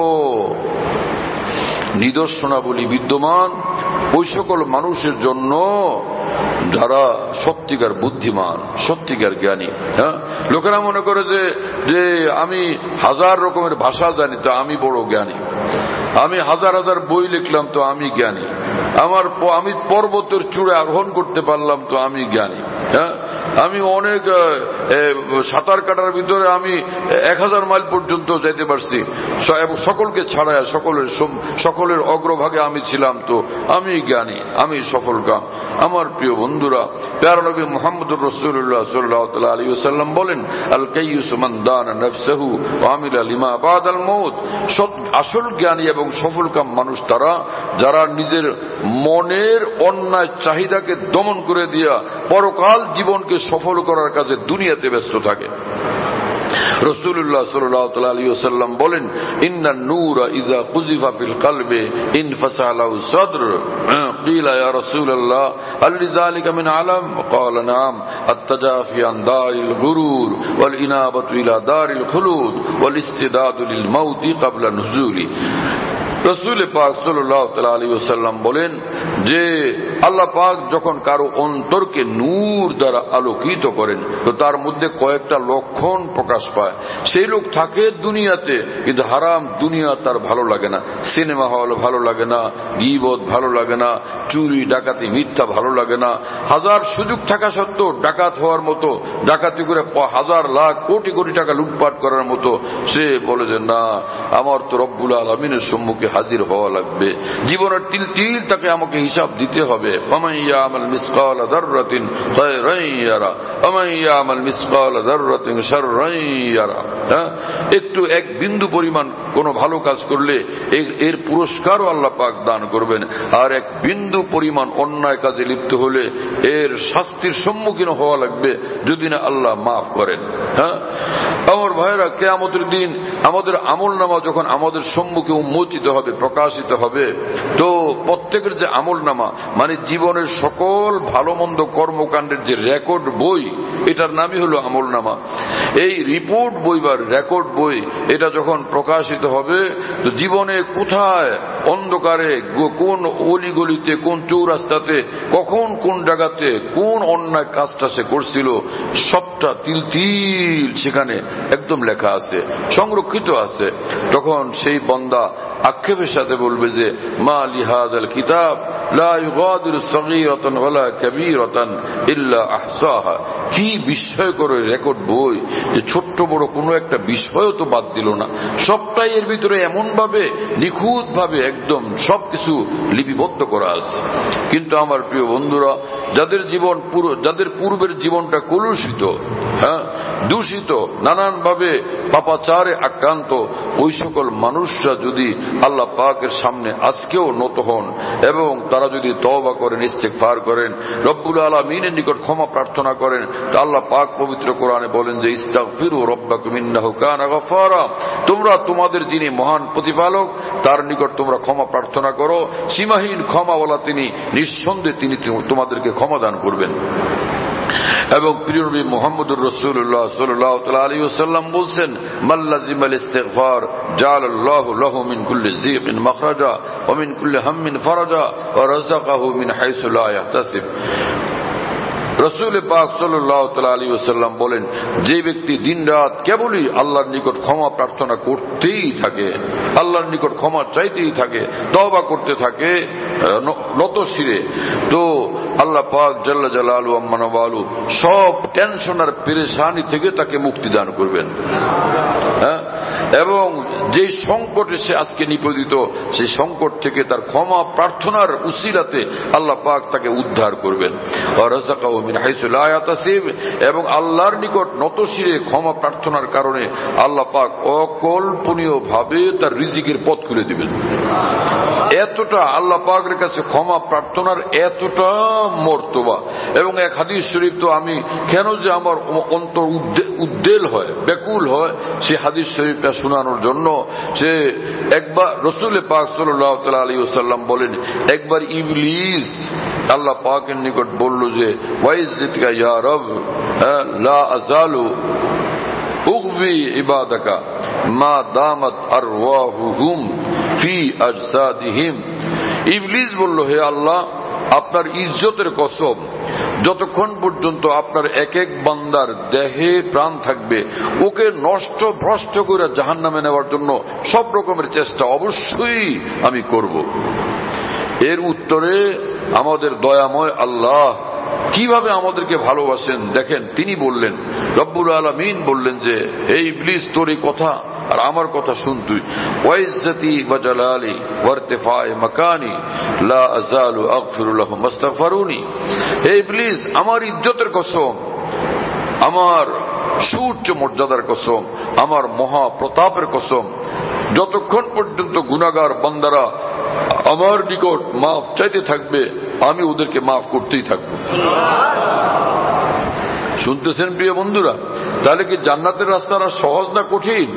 নিদর্শনাবলী বিদ্যমান ওই সকল মানুষের জন্য যারা সত্যিকার বুদ্ধিমান, সত্যিকার জ্ঞানী। হ্যাঁ, লোকেরা মনে করে যে যে আমি হাজার রকমের ভাষা জানি তো আমি বড় জ্ঞানী, আমি হাজার হাজার বই লিখলাম তো আমি জ্ঞানী, আমার আমি পর্বতের চূড়ে আরোহণ করতে পারলাম তো আমি জ্ঞানী। হ্যাঁ, আমি অনেক সাঁতার কাটার ভিতরে আমি এক হাজার মাইল পর্যন্ত যেতে পারছি, সকলকে ছাড়ায় সকলের সকলের অগ্রভাগে আমি ছিলাম তো আমি জ্ঞানী, আমি সফল কাম। আমার প্রিয় বন্ধুরা, প্যারা নবী মুহাম্মদুর রাসূলুল্লাহ সাল্লাল্লাহু আলাইহি ওয়াসাল্লাম বলেন, আল কাইয়ুস মান দানা নাফসাহু ওয়া আমিলা লিমা বাদাল মাউত। আসল জ্ঞানী এবং সফল কাম মানুষ তারা যারা নিজের মনের অন্যায় চাহিদাকে দমন করে দিয়া পরকাল জীবনকে সফল করার কাজে দুনিয়াতে ব্যস্ত থাকে। রাসূলুল্লাহ সাল্লাল্লাহু আলাইহি ওয়াসাল্লাম বলেন, ইন্নান নূরা ইযা কুযিফা ফিল কলবি ইনফাসালাহু সাদর। قيل يا رسول الله هل لذلك من علم؟ قال نعم، التجافي عن دار الغرور والإنابة إلى دار الخلود والاستعداد للموت قبل نزوله। রাসূল পাক সাল্লাল্লাহু আলাইহি ওয়াসাল্লাম বলেন যে আল্লাহ পাক যখন কারো অন্তরকে নূর দ্বারা আলোকিত করেন তো তার মধ্যে কয়েকটা লক্ষণ প্রকাশ পায়। সেই লোক থাকে দুনিয়াতে কিন্তু হারাম দুনিয়া তার ভালো লাগে না, সিনেমা হল ভালো লাগে না, গীবত ভালো লাগে না, চুরি ডাকাতি মিথ্যা ভালো লাগে না, হাজার সুযোগ থাকা সত্ত্বেও ডাকাত হওয়ার মতো, ডাকাতি করে হাজার লাখ কোটি কোটি টাকা লুটপাট করার মতো সে বলে যে না, আমার তো রব্বুল আলামিনের সম্মুখে হাজির হওয়া লাগবে, জীবনের তিল তিল তাকে আমাকে হিসাব দিতে হবে। ফামান ইয়ামাল মিসকাল যাররাতিন খায়রান ইয়ারা ওয়ামান ইয়ামাল মিসকাল যাররাতিন শাররান ইয়ারা। একটু এক বিন্দু পরিমাণ কোন ভালো কাজ করলে এর পুরস্কারও আল্লাহ পাক দান করবেন, আর এক বিন্দু পরিমাণ অন্যায় কাজে লিপ্ত হলে এর শাস্তির সম্মুখীন হওয়া লাগবে যদি না আল্লাহ মাফ করেন। হ্যাঁ আমার ভাইরা, কিয়ামতের দিন আমাদের আমল নামা যখন আমাদের সম্মুখে উন্মোচিত হবে, প্রকাশিত হবে, তো প্রত্যেকের যে আমল নামা মানে জীবনের সকল ভালো মন্দ কর্মকাণ্ডের যে রেকর্ড বই, এটার নামই হলো আমল নামা। এই রিপোর্ট বই বা রেকর্ড বই এটা যখন প্রকাশিত হবে তো জীবনে কোথায় অন্ধকারে কোন অলিগলিতে কোন চৌরাস্তাতে কখন কোন জায়গাতে কোন অন্যায় কাজটা সে করছিল সবটা তিল তিল সেখানে একদম লেখা আছে, সংরক্ষিত আছে। তখন সেই বান্দা আক্ষেপের সাথে বলবে যে মা লিহাযাল কিতাব লা ইউগাদিরু সগীরাতান ওয়ালা কাবীরাতান ইল্লা আহসাহা। কি বিস্ময়কর রেকর্ড বই যে ছোট্ট বড় কোনো একটা বিষয়ও তো বাদ দিল না, সবটাই এর ভিতরে এমন ভাবে নিখুঁত ভাবে একদম সবকিছু লিপিবদ্ধ করা আছে। কিন্তু আমার প্রিয় বন্ধুরা, যাদের জীবন পুরো যাদের পূর্বের জীবনটা কলুষিত, হ্যাঁ দূষিত, নানান ভাবে পাপাচারে আক্রান্ত, ওই সকল মানুষরা যদি আল্লাহ পাকের সামনে আজকেও নত হন এবং তারা যদি তওবা করেন, ইস্তেগফার করেন, রব্বুল আলামিনের নিকট ক্ষমা প্রার্থনা করেন, তো আল্লাহ পাক পবিত্র কোরআনে বলেন যে ইস্তাগফিরু রাব্বাকুম ইন্নাহু কানা গফফারা। তোমরা তোমাদের যিনি মহান প্রতিপালক তার নিকট তোমরা ক্ষমা প্রার্থনা করো, সীমাহীন ক্ষমাওয়ালা তিনি, নিঃসন্দেহে তিনি তোমাদেরকে ক্ষমা দান করবেন। এবং প্রিয় নবী মুহাম্মদুর রাসূলুল্লাহ সাল্লাল্লাহু আলাইহি ওয়াসাল্লাম বলেন মাল্লাজিমাল ইস্তিগফার জাআলাল্লাহু লাহু মিন কুল্লি যিকিন মাখরাজা ওয়া মিন কুল্লি হাম্মিন ফারাজা ওয়া রাযাকাহু মিন হাইসু লা ইয়াহতাসিব। রাসূল পাক সাল্লাল্লাহু আলাইহি ওয়াসাল্লাম বলেন, যে ব্যক্তি দিনরাত কেবলই আল্লাহর নিকট ক্ষমা প্রার্থনা করতেই থাকে, আল্লাহর নিকট ক্ষমা চাইতেই থাকে, তওবা করতে থাকে নত শিরে, তো আল্লাহ পাক জাল্লা জালালু আম্মা নাওয়ালু সব টেনশন আর পেরেশানি থেকে তাকে মুক্তি দান করবেন। হ্যাঁ এবং যে সংকটে সে আজকে নিপতিত সেই সংকট থেকে তার ক্ষমা প্রার্থনার উসিলাতে আল্লাহ পাক তাকে উদ্ধার করবেন। ওয়া রাযাকাহু মিন হাইসু লা ইয়াহতাসিব। এবং আল্লাহর নিকট নতশিরে ক্ষমা প্রার্থনার কারণে আল্লাহ পাক অকল্পনীয় ভাবে তার রিজিকের পথ খুলে দিবেন। এতটা আল্লাহ পাকের কাছে ক্ষমা প্রার্থনার এতটা মর্তবা। এবং এক হাদিস শরীফ তো আমি কেন যে আমার অন্তর উদ্বেল হয়, ব্যাকুল হয় সেই হাদিস শরীফটা শোনানোর জন্য। সে একবার রাসূল পাক সাল্লাল্লাহু আলাইহি ওয়াসাল্লাম বলেন, একবার ইবলিস আল্লাহ পাকের নিকট বলল যে ওয়াইজ্জিকা ইয়া রব লা আযালু উগবি ইবাদাকা মা দামাত আরওয়াহুহুম ফি আজসাদিহিম। ইবলিস বলল, হে আল্লাহ, আপনার ইজ্জতের কসম, যতক্ষণ পর্যন্ত আপনার এক এক বান্দার দেহে প্রাণ থাকবে ওকে নষ্ট ভ্রষ্ট করে জাহান্নামে নেওয়ার জন্য সব রকমের চেষ্টা অবশ্যই আমি করব। এর উত্তরে আমাদের দয়াময় আল্লাহ কিভাবে আমাদেরকে ভালোবাসেন দেখেন। তিনি বললেন, রব্বুল আলামিন বললেন যে এই ইবলিস তোর এই কথা আর আমার কথা শুন তুই, ওয়াইজ্জতি ওয়া জালালি ওয়া ইরতিফা'i মাকানি লা আযালু আগফিরু লাহুম মাস্তাগফিরুনি। হে ইবলিস, আমার ইজ্জতের কসম, আমার সুউচ্চ মর্যাদার কসম, আমার মহা প্রতাপের কসম, যতক্ষণ পর্যন্ত গুনাহগার বান্দারা আমার নিকট মাফ চাইতে থাকবে আমি ওদেরকে মাফ করতেই থাকবো। শুনতেছেন প্রিয় বন্ধুরা? তাহলে কি জান্নাতের রাস্তাটা সহজ না কঠিন?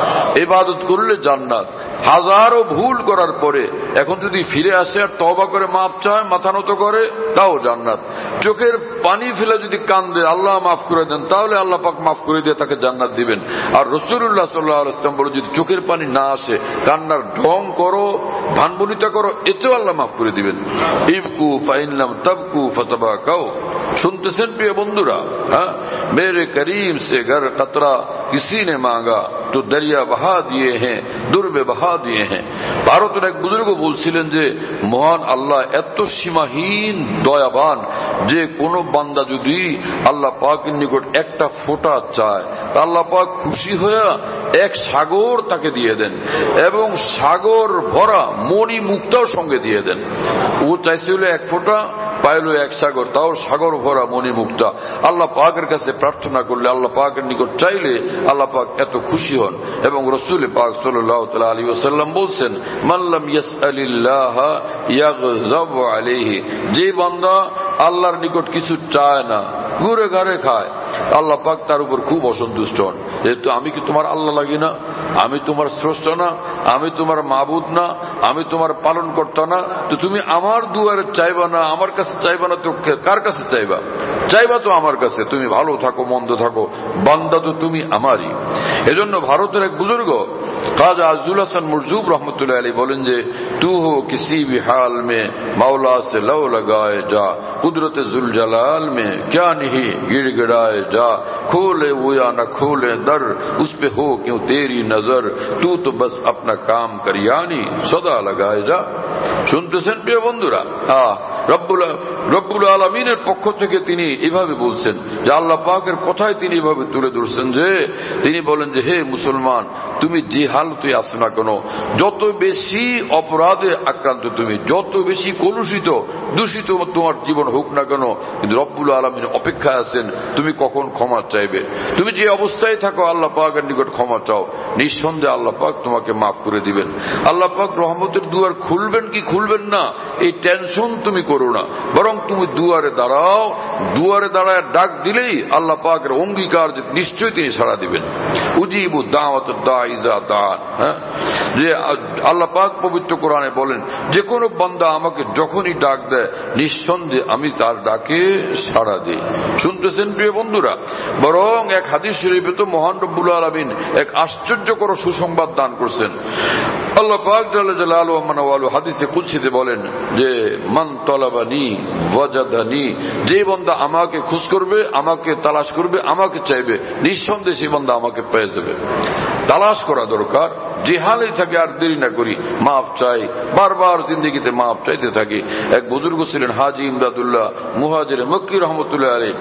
ইবাদত করলে জান্নাত, হাজারো ভুল করার পরে এখন যদি ফিরে আসে আর তওবা করে মাপ চায়, মাথা নত করে, তাও জান্নাত। চোখের পানি ফেলে যদি কান্দে আল্লাহ মাফ করে দেন, তাহলে আল্লাহ পাক মাফ করে দিয়ে তাকে জান্নাত দিবেন। আর রাসূলুল্লাহ সাল্লাল্লাহু আলাইহি ওয়াসাল্লাম বলে, যদি চোখের পানি না আসে, কান্নার ঢং করো, ভানবনিতা করো, এতেও আল্লাহ মাফ করে দিবেন। ইবকু ফাইনলাম তাবকু ফাতাবাকাও। শুনতেছেন প্রিয় বন্ধুরা? হ্যাঁ, মেরে করিম সে ঘর কতরা কিসি নে মাঙ্গা তো দরিয়া বহা দিয়ে হ্যাঁ, দুর্বে বহা দিয়ে হ্যাঁ। ভারতের এক বুজুর্গ বলছিলেন যে মহান আল্লাহ এত সীমাহীন দয়াবান যে কোন বান্দা যদি আল্লাহ পাকের নিকট একটা ফোঁটা চায়, আল্লাহ পাক খুশি হয়ে এক সাগর তাকে দিয়ে দেন এবং সাগর ভরা মণি মুক্তাও সঙ্গে দিয়ে দেন। ও চাইছিল এক ফোঁটা, পাইল এক সাগর, তাও সাগর ভরা মণি মুক্তা। আল্লাহ পাকের কাছে প্রার্থনা করলে, আল্লাহ পাকের নিকট চাইলে আল্লাহ পাক এত খুশি হন। এবং রাসূল পাক সাল্লাল্লাহু তাআলা আলাইহি ওয়াসাল্লাম বলছেন, মান লাম ইয়াসআলিল্লাহ ইয়াগযাব আলাইহি। যে বান্দা আল্লাহর নিকট কিছু চায় না, ঘুরে ঘাড়ে খায়, আল্লাহ পাক তার উপর খুব অসন্তুষ্ট হন। যেহেতু আমি কি তোমার আল্লাহ লাগি না? আমি তোমার স্রষ্টা না? আমি তোমার মাবুদ না? আমি তোমার পালন কর্তা না? তো তুমি আমার দুয়ারে চাইবা না, আমার কাছে চাইবা না, তো কার কাছে চাইবা? চাইবা তো আমার কাছে। তুমি ভালো থাকো মন্দ থাকো, বান্দা তো তুমি আমারই। এজন্য ভারতের এক বুজুর্গ খাজা আজুল হাসান মুরজুব রহমতুল্লাহ আলী বলেন যে, তু হো কিসি ভি হাল মে মাওলা সে লও লাগায়ে যা, কুদরতে জুল জালাল মে क्या नहीं गिड़गिड़ाए जा, खोले वो या न खोले दर, उस पे हो क्यों तेरी नजर, तू तो बस अपना काम करियानी सदा लगाए जा। শুনতেছেন প্রিয় বন্ধুরা? হ্যাঁ, রব্বুল রব্বুল আলামিনের পক্ষ থেকে তিনি এভাবে বলছেন যে, আল্লাহ পাকের কথায় তিনি এভাবে তুলে ধরছেন যে, তিনি বলেন যে, হে মুসলমান, তুমি যে হালতে আসো না কেন, যত বেশি অপরাধে আক্রান্ত তুমি, যত বেশি কলুষিত দূষিত তোমার জীবন হোক না কেন, কিন্তু রব্বুল আলামিন অপেক্ষায় আছেন তুমি কখন ক্ষমা চাইবে। তুমি যে অবস্থায় থাকো আল্লাহ পাকের নিকট ক্ষমা চাও, নিঃসন্দেহে আল্লাহ পাক তোমাকে মাফ করে দিবেন। আল্লাহ পাক রহমতের দুয়ার খুলবেন কি খুলবেন না এই টেনশন তুমি করো না, বরং তুমি দুয়ারে দাঁড়াও। দুয়ারে দাঁড়ায় ডাক দিলেই আল্লাহ পাকের অঙ্গীকার যে নিশ্চয়ই তিনি সাড়া দিবেন। উজিবু দাওয়াতুদ দাঈ ইযা দাআন। হ্যাঁ, যে আল্লাহ পাক পবিত্র কোরআনে বলেন, যে কোনো বান্দা আমাকে যখনই ডাক দেয়, নিঃসন্দেহে আমি তার ডাকে সাড়া দিই। শুনতেছেন প্রিয় বন্ধুরা? বরং এক হাদিস শরীফে তো মহান রব্বুল আলামিন এক আশ্চর্যকর সুসংবাদ দান করছেন। আল্লাহ পাক জাল্লা জালালুহু ওয়া মানওয়ালু হাদিসে কুদসিতে বলেন যে, মান তালাবানি ওয়াজাদানি। যে বান্দা আমাকে খোঁজ করবে, আমাকে তালাশ করবে, আমাকে চাইবে, নিঃসন্দেহে সে বান্দা আমাকে পেয়ে যাবে। তালাশ করা দরকার, যে হালেই থাকে আর দেরি না করি, মাফ চাই, বারবার জিন্দেগিতে মাফ চাইতে থাকি। এক বুজুর্গ ছিলেন হাজী ইমদাদুল্লাহ মুহাজির মক্কি রহমতুল্লাহ আলাইহি।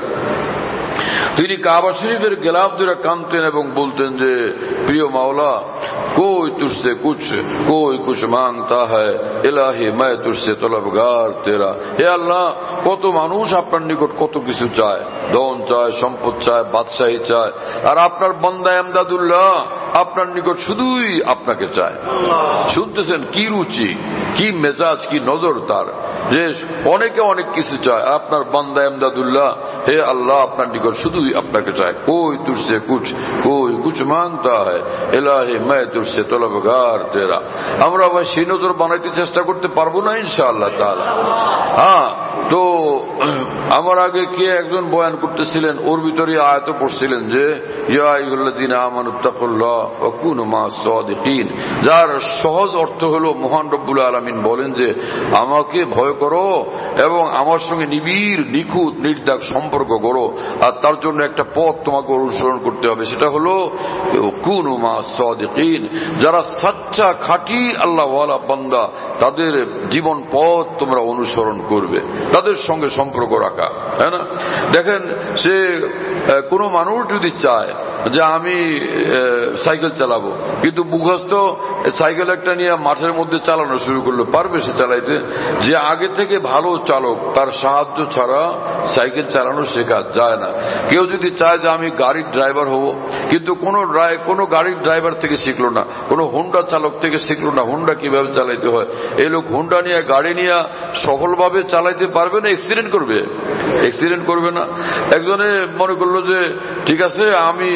তিনি কাবা শরীফের গেলাফ ধরে কাঁদতেন এবং বলতেন যে, প্রিয় মাওলা, कोई तुझसे कुछ कोई कुछ मांगता है, इलाही मैं तुझसे तलबगार तेरा। হে আল্লাহ, কত মানুষ আপনার নিকট কত কিছু চায়, ধন চায়, সম্পদ চায়, বাদশাহী চায়, আর আপনার বান্দা ইমদাদুল্লাহ আপনার নিকট শুধুই আপনাকে চায়। শুনতেছেন কি রুচি, কি মেজাজ, কি নজর তার, যে অনেকে অনেক কিছু চায়, আপনার বান্দা ইমদাদুল্লাহ হে আল্লাহ আপনার নিকট শুধুই আপনাকে চায়। কোই তুঝসে কুছ কোই কুছ মাংতা হয়, ইলাহি मैं तुझसे तलबगार तेरा। আমরা ভাই সেই নজর বানাইতে চেষ্টা করতে পারবো না ইনশাআল্লাহ তাআলা। হ্যাঁ, তো আমার আগে কে একজন বয়ান করতেছিলেন, ওর ভিতরে আয়াত পড়ছিলেন যে, ইয়া আইয়ুহাল্লাযীনা আমানুত্তাকুল্লাহ ওয়া কুনু মা'আস সাদিকিন। যার সহজ অর্থ হলো, মহান রব্বুল আলামিন বলেন যে, আমাকে ভয় করো এবং আমার সঙ্গে নিবিড় নিখুঁত নির্দাগ সম্পর্ক করো, আর তার জন্য একটা পথ তোমাকে অনুসরণ করতে হবে, সেটা হলো কুনু মা'আস সাদিকিন। যারা সচ্চা খাঁটি আল্লাহওয়ালা বান্দা, তাদের জীবন পথ তোমরা অনুসরণ করবে, তাদের সঙ্গে সম্পর্ক রাখা। হ্যাঁ না? দেখেন, সে কোনো মানুষ যদি চায় যে আমি সাইকেল চালাবো, কিন্তু মুখস্থ সাইকেল একটা নিয়ে মাঠের মধ্যে চালানো শুরু করলো, পারবে সে চালাইতে? যে আগে থেকে ভালো চালক তার সাহায্য ছাড়া সাইকেল চালানো শেখা যায় না। কেউ যদি চায় যে আমি গাড়ির ড্রাইভার হব, কিন্তু কোনো কোনো গাড়ির ড্রাইভার থেকে শিখলো না, কোনো হোন্ডা চালক থেকে শিখলো না হোন্ডা কিভাবে চালাইতে হয়। এই লোক হোন্ডা নিয়ে গাড়ি নিয়ে সফলভাবে চালাইতে পারবে না, অ্যাক্সিডেন্ট করবে। অ্যাক্সিডেন্ট করবে না। একজনে মনে করলো যে ঠিক আছে, আমি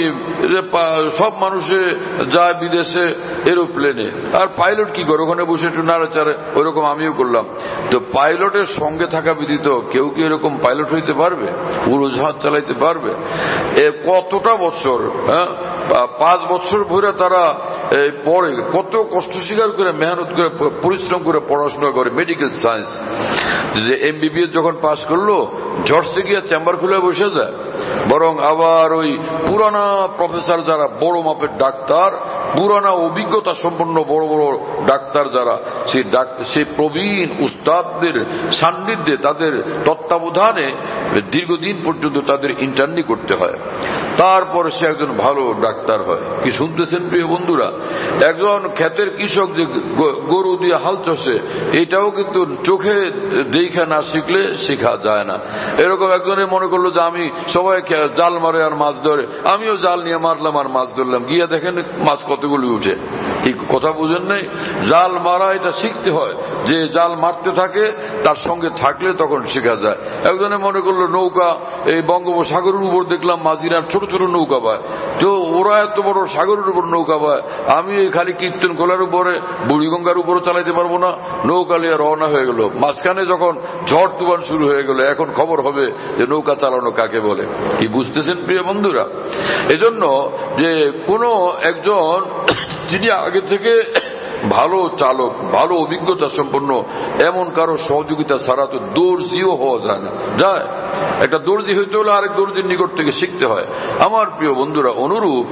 সব মানুষে যায় বিদেশে এরোপ্লেনে, আর পাইলট কি করে ওখানে বসে একটু নাড়াচাড়ে, ওইরকম আমিও করলাম। তো পাইলটের সঙ্গে থাকা বিদিত কেউ কি এরকম পাইলট হইতে পারবে? উড়োজাহাজ চালাইতে পারবে? এ কতটা বছর, হ্যাঁ পাঁচ বছর ধরে তারা পড়ে, কত কষ্ট স্বীকার করে মেহনত করে পরিশ্রম করে পড়াশোনা করে মেডিকেল সায়েন্স। যে এমবিবিএস যখন পাস করলো ঝড়সে গিয়ে চেম্বার খুলে বসে যায়, বরং আবার ওই পুরানা প্রফেসর যারা বড় মাপের ডাক্তার, পুরানা অভিজ্ঞতা সম্পন্ন বড় বড় ডাক্তার যারা, সেই সেই প্রবীণ উস্তাদদের সান্নিধ্যে তাদের তত্ত্বাবধানে দীর্ঘদিন পর্যন্ত তাদের ইন্টার্নি করতে হয়, তারপরে সে একজন ভালো ডাক্তার হয়। কি শুনতেছেন প্রিয় বন্ধুরা? একজন ক্ষেতের কৃষক যে গরু দিয়ে হাল চষে, এটাও কিন্তু চোখে দেখে না শিখলে শেখা যায় না। এরকম একজনে মনে করলো যে আমি সবাই জাল মারে আর মাছ ধরে, আমিও জাল নিয়ে মারলাম আর মাছ ধরলাম, গিয়ে দেখেন মাছ কতগুলি উঠে। এই কথা বুঝেন নাই? জাল মারা এটা শিখতে হয়, যে জাল মারতে থাকে তার সঙ্গে থাকলে তখন শেখা যায়। একজনে মনে করলো নৌকা, এই বঙ্গোপসাগরের উপর দেখলাম মাঝিরা ছোট ছোট নৌকা পায়, তো ওরা এত বড় সাগরের উপর নৌকা পায়, আমি খালি কীর্তন গোলার উপরে বুড়িগঙ্গার উপরে চালাইতে পারবো না? নৌকা নিয়ে রওনা হয়ে গেল। মাঝখানে যখন ঝড় তুফান শুরু হয়ে গেল, এখন খবর হবে যে নৌকা চালানো কাকে বলে। কি বুঝতেছেন প্রিয় বন্ধুরা? এজন্য যে কোনো একজন যিনি আগে থেকে ভালো চালক, ভালো অভিজ্ঞতা সম্পন্ন, এমন কারো সহযোগিতা ছাড়া তো দর্জিও হওয়া যায় না। যায় একটা দর্জি হইতে হলে আরেক দর্জির নিকট থেকে শিখতে হয়। আমার প্রিয় বন্ধুরা, অনুরূপ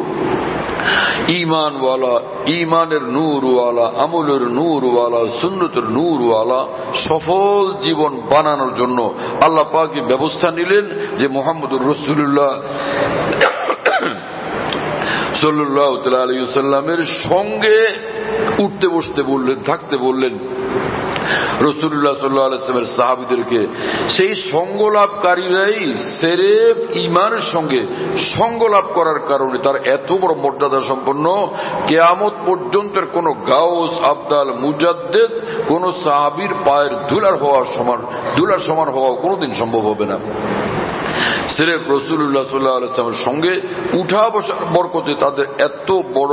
ইমানওয়ালা, ইমানের নূরওয়ালা, আমলের নূরওয়ালা, সুন্নতের নূরওয়ালা সফল জীবন বানানোর জন্য আল্লাহ পাক ব্যবস্থা নিলেন যে মুহাম্মদুর রাসূলুল্লাহ সাল্লাল্লাহু তাআলা আলাইহি ওয়াসাল্লামের সঙ্গে উঠতে বসতে বললেন, থাকতে বললেন রাসূলুল্লাহ সাল্লাল্লাহু আলাইহি ওয়াসাল্লামের সাহাবীদেরকে। সেই সঙ্গলাভকারীরাই সেরেফ ঈমানের সঙ্গে সঙ্গলাভ করার কারণে তার এত বড় মর্যাদা সম্পন্ন, কিয়ামত পর্যন্ত কোন গাউস, আবদাল, মুজাদ্দেদ কোন সাহাবীর পায়ের ধুলার হওয়ার সমান, ধুলার সমান হওয়া কোনোদিন সম্ভব হবে না। সিরেফ রাসূলুল্লাহ সাল্লাল্লাহু আলাইহি ওয়াসাল্লামের সঙ্গে উঠা বসার বরকতে তাদের এত বড়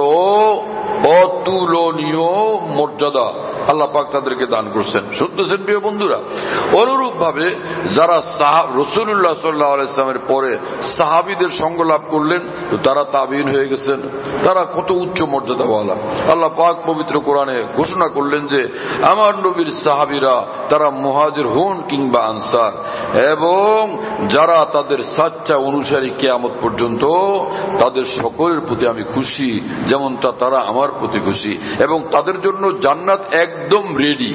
অতুলনীয় মর্যাদা আল্লাহ পাক তাদেরকে দান করছেন। শুনতেছেন প্রিয় বন্ধুরা? অনুরূপ ভাবে যারা রাসূলুল্লাহ সাল্লাল্লাহু আলাইহি ওয়াসাল্লামের পরে সাহাবীদের সঙ্গ লাভ করলেন, তারা তাবিঈন হয়ে গেছেন, তারা কত উচ্চ মর্যাদাওয়ালা। আল্লাহ পাক পবিত্র কোরআনে ঘোষণা করলেন যে আমার নবীর সাহাবীরা তারা মুহাজির হন কিংবা আনসার, এবং যারা তাদের সাচ্চা অনুসারী কিয়ামত পর্যন্ত, তাদের সকলের প্রতি আমি খুশি, যেমনটা তারা আমার প্রতি খুশি, এবং তাদের জন্য জান্নাত একদম রেডি।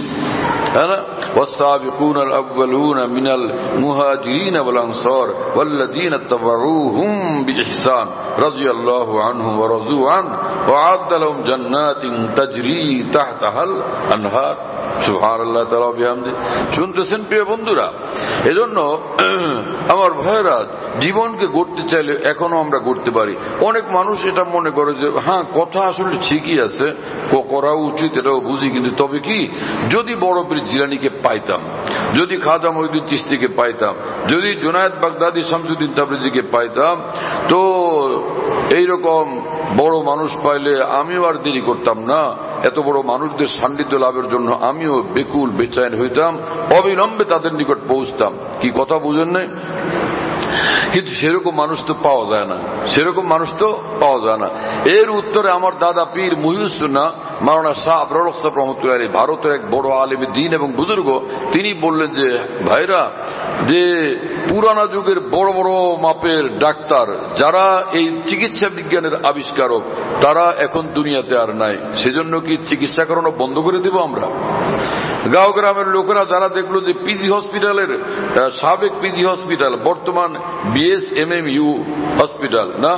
والسابقون الأولون من المهاجرين والأنصار والذين اتبعوهم بإحسان رضي الله عنهم ورضوا عنه وأعد لهم جنات تجري تحتها الأنهار। সুবহানাল্লাহ তাআলা বিহামদি। শুনতেছেন প্রিয় বন্ধুরা? এজন্য আমার ভাইরা, জীবনকে গড়তে চাইলে এখনো আমরা গড়তে পারি। অনেক মানুষ এটা মনে করে যে হ্যাঁ কথা আসলে ঠিকই আছে, করা উচিত, এটাও বুঝি, কিন্তু তবে কি যদি বড় পীর জিলানীকে পাইতাম, যদি খাজা মঈনুদ্দিন চিশতিকে পাইতাম, যদি জুনায়েদ বাগদাদি, শামসুদ্দিন তাবরিজিকে পাইতাম, তো এইরকম বড় মানুষ পাইলে আমিও আর দেরি করতাম না, এত বড় মানুষদের সান্নিধ্য লাভের জন্য আমিও বেকুল বেচাইন হইতাম, অবিলম্বে তাদের নিকট পৌঁছতাম। কি কথা বুঝেন নাই? কিন্তু সেরকম মানুষ তো পাওয়া যায় না, সেরকম মানুষ তো পাওয়া যায় না। এর উত্তরে আমার দাদা পীর মুহিউস সুন্নাহ মাওলানা শাহ আবরার হক সাহেব রহমতুল্লাহ আলাইহি, ভারতের এক বড় আলেম দ্বীন এবং বুজুর্গ, তিনি বললেন যে ভাইরা, যে পুরানা যুগের বড় বড় মাপের ডাক্তার যারা এই চিকিৎসা বিজ্ঞানের আবিষ্কারক, তারা এখন দুনিয়াতে আর নাই। সেজন্য কি চিকিৎসা করানো বন্ধ করে দিব আমরা? গাঁও গ্রামের লোকেরা যারা দেখলো যে পিজি হসপিটালের, সাবেক পিজি হসপিটাল বর্তমান BS M M U hospital না,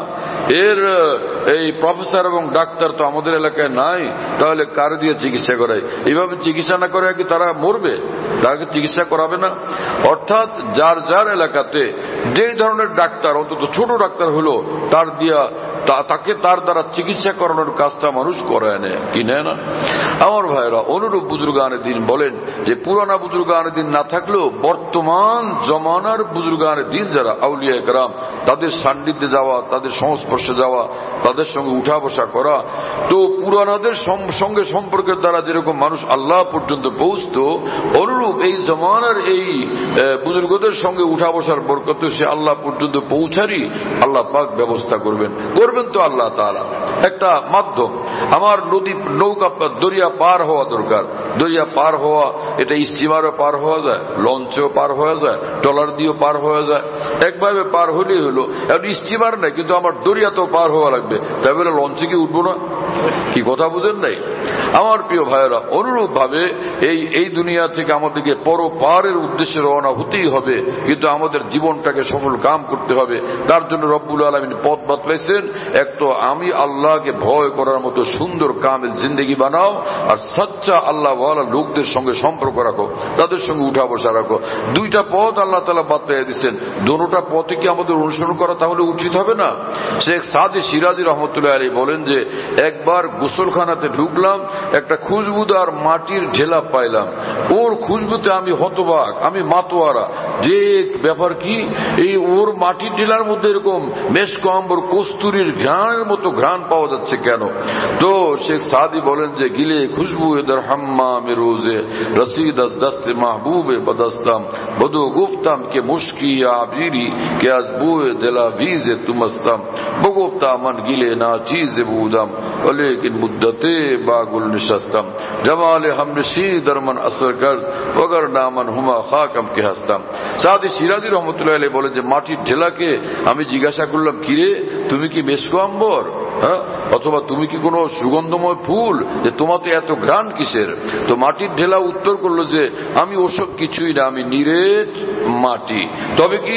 এর এই প্রফেসর এবং ডাক্তার তো আমাদের এলাকায় নাই, তাহলে কার দিয়ে চিকিৎসা করায়? এইভাবে চিকিৎসা না করে কি তারা মরবে? তাকে চিকিৎসা করাবে না? অর্থাৎ যার যার এলাকাতে যে ধরনের ডাক্তার, অন্তত ছোট ডাক্তার হলো, তার দিয়া তাকে তার দ্বারা চিকিৎসা করানোর কাজটা মানুষ করায় নেয়, কি নেয় না? আমার ভাইরা, অনুরূপ বুজুর্গানে দিন বলেন যে পুরানা বুজুর্গানে দিন না থাকলেও বর্তমান জমানার বুজুর্গানে দিন যারা আউলিয়া কেরাম, তাদের সান্নিধ্যে যাওয়া, তাদের সংস্পর্শে যাওয়া, তাদের সঙ্গে উঠা বসা করা, তো পুরানাদের সঙ্গে সম্পর্কের দ্বারা যেরকম মানুষ আল্লাহ পর্যন্ত পৌঁছত, অনুরূপ এই জমানার এই বুজুর্গদের সঙ্গে উঠা বসার বরকতে সে আল্লাহ পর্যন্ত পৌঁছারই আল্লাহ পাক ব্যবস্থা করবেন করবেন তো আল্লাহ তাআলা। একটা মাধ্যম, আমার নদী নৌকা দরিয়া পার হওয়া দরকার। দরিয়া পার হওয়া, এটা স্টিমারও পার হওয়া যায়, লঞ্চও পার হওয়া যায়, ট্রলার দিয়েও পার হওয়া যায়, একভাবে পার হলেই হলো। এখন স্টিমার নাই, কিন্তু আমার দরিয়া তো পার হওয়া লাগবে, তাই বলে লঞ্চে কি উঠবো না? কি কথা বুঝেন নাই? আমার প্রিয় ভাইয়েরা, অনুরূপ ভাবে এই এই দুনিয়া থেকে আমাদেরকে পরপারের উদ্দেশ্যে রওনা হতেই হবে, কিন্তু আমাদের জীবনটাকে সফল কাম করতে হবে। তার জন্য রব্বুল আলামিন পথ বাতলাইছেন, এক তো আমি আল্লাহকে ভয় করার মতো সুন্দর কামেল জিন্দেগি বানাও, আর সচ্চা আল্লাহ ওয়ালা লোকদের সঙ্গে সম্পর্ক রাখো, তাদের সঙ্গে উঠা বসা রাখো। দুইটা পথ আল্লাহ তাআলা বাতলাইয়া দিচ্ছেন, দোনোটা পথে কি আমাদের অনুসরণ করা তাহলে উচিত হবে না? শেখ সাদি সিরাজি রহমতুল্লাহ আলাইহি বলেন যে একবার গোসলখানাতে ঢুকলাম, একটা খুশবুদার মাটির ঢেলা পাইলাম, ওর খুশবুতে আমি হতবাক, আমি মাতোয়ারা, যে ব্যাপার কি, এই ওর মাটির ঢেলার মধ্যে এরকম মেশক আম্বর কস্তুরীর ঘ্রাণের মতো ঘ্রাণ পাওয়া যাচ্ছে কেন? তো শেখ সাদি বলেন যে গিলে খুশবু এদের হাম্মা মে রোজে রসিদ আজ দস্তে মাহবুবে বদস্তাম বদু গুফতাম কে মুশকি আবিরি কে আজ বুয়ে দিলা ভিজে তুমস্তাম বগুফতা मन गिले ना चीज बूदम लेकिन मुद्दते बागुल निशस्तम जमाले हम नशी दरमन असर कर वगर नामन हुमा खाकम के हस्तम। সাদি সিরাজি রহমতুল্লাহ আলাইহি বলেন যে মাটির ঢেলাকে আমি জিজ্ঞাসা করলাম, কিরে তুমি কি মেশক আম্বর, হ্যাঁ, অথবা তুমি কি কোনো সুগন্ধময় ফুল, যে তোমার তো এত ঘ্রাণ কিসের? তো মাটির ঢেলা উত্তর করলো যে আমি ওসব কিছুই না, আমি নিরেট মাটি। তবে কি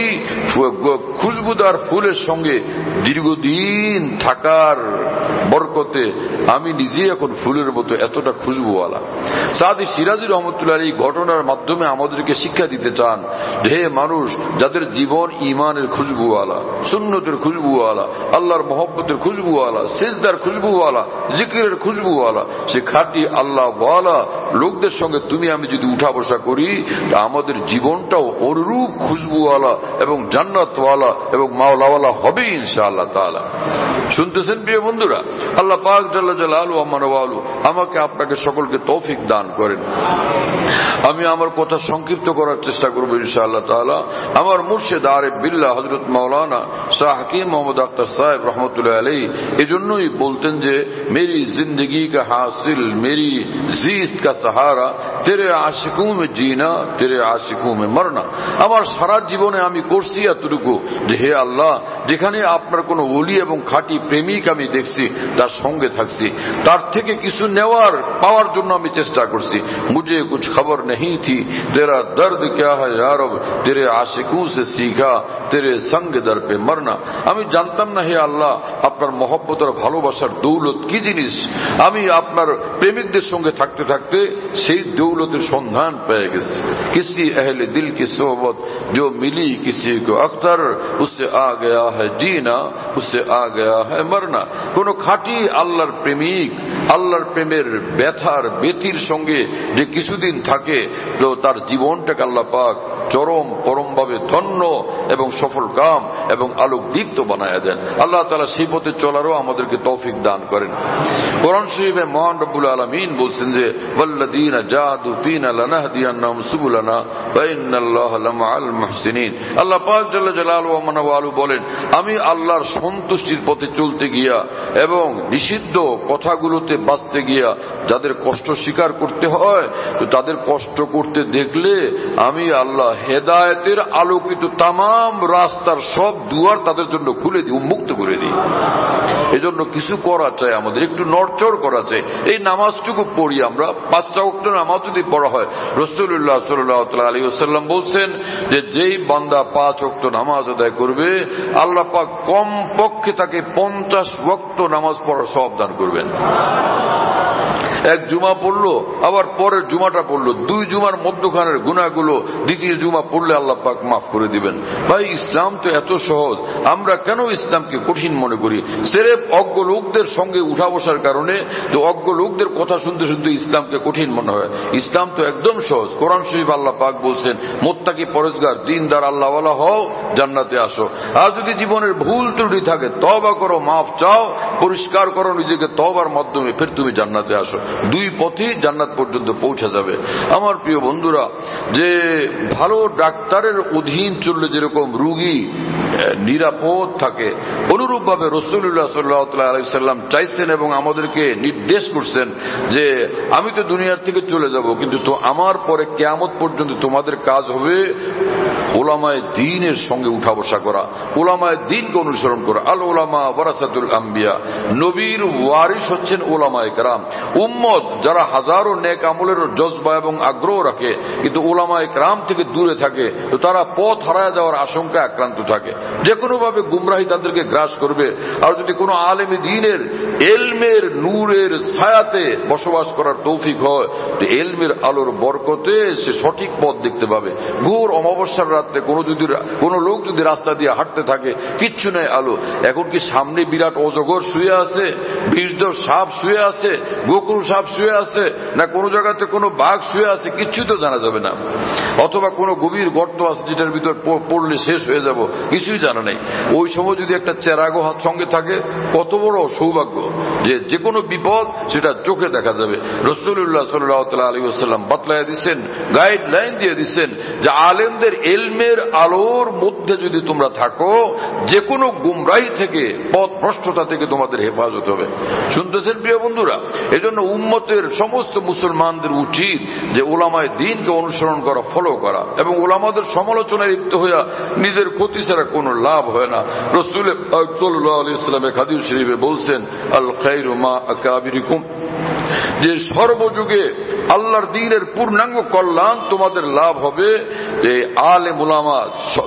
খুশবুদার ফুলের সঙ্গে দীর্ঘদিন থাকার বরকতে আমি নিজে এখন ফুলের মতো এতটা খুশবুওয়ালা। সাদি সিরাজি রহমতুল্লাহ এই ঘটনার মাধ্যমে আমাদেরকে শিক্ষা দিতে চান, হে মানুষ, যাদের জীবন ইমানের খুশবুওয়ালা, সুন্নতের খুশবুওয়ালা, আল্লাহর মহব্বতের খুশবুওয়ালা, সেজদার খুশবুওয়ালা, জিকিরের খুশবুওয়ালা, সে খাঁটি আল্লাহ ওয়ালা লোকদের সঙ্গে তুমি আমি যদি উঠা বসা করি, তা আমাদের জীবনটাও অনুরূপ খুশবুওয়ালা এবং জান্নাতওয়ালা এবং মাওলাওয়ালা হবে ইনশাআল্লাহ তাআলা। শুনতেছেন প্রিয় বন্ধুরা? আল্লাহ পাক জাল্লা জালালুহু ওয়া মানওয়ালু আমাকে আপনাকে সকলকে তৌফিক দান করেন। আমি আমার কথা সংক্ষিপ্ত করার চেষ্টা করব ইনশাআল্লাহ তাআলা। আমার মুর্শিদ আরিফ বিল্লাহ হযরত মাওলানা শাহ হাকিম মোহাম্মদ আখতার সাহেব রহমতুল্লাহ আলাইহি এজন্যই বলতেন যে মেরি জিন্দগি কা হাসিল মেরি জিস্ত কা সাহারা তেরে আশিকুঁ মে জিনা তেরে আশিকুঁ মে মরনা। আমার সারা জীবনে আমি করছি এতটুকু যে হে আল্লাহ, যেখানে আপনার কোন ওলি এবং খাঁটি প্রেমিক আমি দেখছি, তার সঙ্গে থাকছি, তার থেকে কিছু নেওয়ার পাওয়ার জন্য আমি চেষ্টা করছি। মুঝে কুছ খবর নেই থি তেরা দর্দ ক্যা হ্যায় ইয়া রব তেরে আশিকুঁ সে সিখা তেরে সঙ্গ দর পে মরনা। আমি জানতাম না হে আল্লাহ আপনার মহব্বত আর ভালোবাসার দৌলত কি জিনিস। আমি আপনার প্রেমিকদের সঙ্গে থাকতে থাকতে সেই দৌলতের সন্ধান পেয়ে গেছি। কিসি আহলে দিল কি সোহবত जो मिली किसी को अख्तर उससे आ गया है जीना उससे आ गया है मरना। কোন খাঁটি আল্লাহর প্রেমিক, আল্লাহর প্রেমের ব্যথার ব্যথির সঙ্গে যে কিছুদিন থাকে, তো তার জীবনটাকে আল্লাহ পাক চরম পরম ভাবে ধন্য এবং সফল কাম এবং আলোকদীপ্ত বানায় দেন। আল্লাহ তাআলা সেই পথে চলারও আমাদেরকে তৌফিক দান করেন। কোরআন শরীফে মহান রব্বুল আলামিন বলছেন যে ওয়াল্লাযীনা জাহাদু ফীনা লানাহদিয়ান্নাহুম সুবুলানা ওয়া ইন্নাল্লাহা লামাআল মুহসিনিন। আল্লাহ পাক জাল্লা জালালুহু ওয়া মানওয়ালু বলেন, আমি আল্লাহর সন্তুষ্টির পথে চলতে গিয়া এবং নিষিদ্ধ কথাগুলোতে বাঁচতে গিয়া যাদের কষ্ট স্বীকার করতে হয়, তো তাদের কষ্ট করতে দেখলে আমি আল্লাহ হেদায়েতের আলোকিত তামাম রাস্তার সব দুয়ার তাদের জন্য খুলে দিই, উন্মুক্ত করে দিই। এজন্য কিছু করা চাই, আমাদের একটু নড়চড় করা চাই। এই নামাজটুকু পড়ি আমরা, পাঁচ ওয়াক্ত নামাজ যদি পড়া হয়, রাসূলুল্লাহ সাল্লাল্লাহু আলাইহি ওয়াসাল্লাম বলছেন যে যেই বান্দা পাঁচ ওয়াক্ত নামাজ আদায় করবে, আল্লাহ পাক কম পক্ষে তাকে পঞ্চাশ ওয়াক্ত নামাজ পড়ার সওয়াব দান করবেন। এক জুমা পড়লো, আবার পরের জুমাটা পড়লো, দুই জুমার মধ্যখানের গুনাহগুলো দ্বিতীয় জুমা পড়লে আল্লাহ পাক মাফ করে দিবেন। ভাই, ইসলাম তো এত সহজ, আমরা কেন ইসলামকে কঠিন মনে করি? সেরেফ অজ্ঞ লোকদের সঙ্গে উঠা বসার কারণে, তো অজ্ঞ লোকদের কথা শুনতে শুনতে ইসলামকে কঠিন মনে হয়। ইসলাম তো একদম সহজ। কোরআন শরীফ আল্লাহ পাক বলছেন, মুত্তাকি পরেজগার দিনদার আল্লাহওয়ালা হও, জান্নাতে আসো। আর যদি জীবনের ভুল ত্রুটি থাকে, তওবা করো, মাফ চাও, পরিষ্কার করো নিজেকে তওবার মাধ্যমে, ফের তুমি জান্নাতে আসো। দুই পথে জান্নাত পর্যন্ত পৌঁছা যাবে। আমার প্রিয় বন্ধুরা, যে ভালো ডাক্তারের অধীন চললে যেরকম রোগী নিরাপদ থাকে, অনুরূপ ভাবে রাসূলুল্লাহ সাল্লাল্লাহু আলাইহি ওয়াসাল্লাম চাইছেন এবং আমাদেরকে নির্দেশ করছেন যে আমি তো দুনিয়ার থেকে চলে যাব, কিন্তু তো আমার পরে কিয়ামত পর্যন্ত তোমাদের কাজ হবে উলামায়ে দ্বীনের সঙ্গে উঠা বসা করা, উলামায়ে দ্বীনকে অনুসরণ করা। আল উলামা ওয়ারাসাতুল আম্বিয়া, নবীর ওয়ারিস হচ্ছেন উলামায়ে কেরাম। উম্মত যারা হাজারো নেক আমলের জজবা এবং আগ্রহ রাখে, কিন্তু উলামায়ে কেরাম থেকে দূরে থাকে, তো তারা পথ হারায় যাওয়ার আশঙ্কা আক্রান্ত থাকে। যে কোনো ভাবে গুমরাহি তাদেরকে গ্রাস করবে। আর যদি কোনো আলেমে দ্বীনের এলমের নূরের ছায়াতে বসবাস করার তৌফিক হয়, তো এলমের আলোর বরকতে সে সঠিক পথ দেখতে পাবে। ঘোর অমাবস্যার রাত্রে কোনো যদি কোনো লোক যদি রাস্তা দিয়ে হাঁটতে থাকে, কিচ্ছু নেই আলো, এখন কি সামনে বিরাট অজগর শুয়ে আছে, বিষধর সাপ শুয়ে আছে, গোকুল সাপ শুয়ে আছে, না কোনো জায়গাতে কোনো বাঘ শুয়ে আছে, কিচ্ছু তো জানা যাবে না। অথবা কোনো গভীর গর্ত আছে যেটার ভিতর পড়লে শেষ হয়ে যাব, কিছুই জানা নেই। ওই সময় যদি একটা চেরাগো হাত সঙ্গে থাকে, কত বড় সৌভাগ্য যে যে কোনো বিপদ সেটা চোখে দেখা যাবে। রাসূলুল্লাহ সাল্লাল্লাহু আলাইহি ওয়াসাল্লাম বাতলায় দিয়েছেন, গাইডলাইন দিয়ে দিয়েছেন যে আলেমদের এলমের আলোর মধ্যে যদি তোমরা থাকো, যে কোনো গুমরাহি থেকে, পথ ভ্রষ্টতা থেকে তোমাদের হেফাজত হবে। শুনতেছেন প্রিয় বন্ধুরা? এজন্য উম্মতের সমস্ত মুসলমানদের উচিত যে উলামায়ে দ্বীনকে অনুসরণ করা, ফলো করা, এবং উলামাদের সমালোচনায় লিপ্ত হইয়া নিজের ক্ষতি ছাড়া কোনো লাভ হয় না। রাসূল সাল্লাল্লাহু আলাইহি ওয়াসাল্লাম হাদিস শরীফে বলছেন, আল খায়রু মা আকাবিরিকুম, যে সর্বযুগে আল্লাহর দ্বীনের পূর্ণাঙ্গ কল্যাণ তোমাদের লাভ হবে যে আলেম উলামা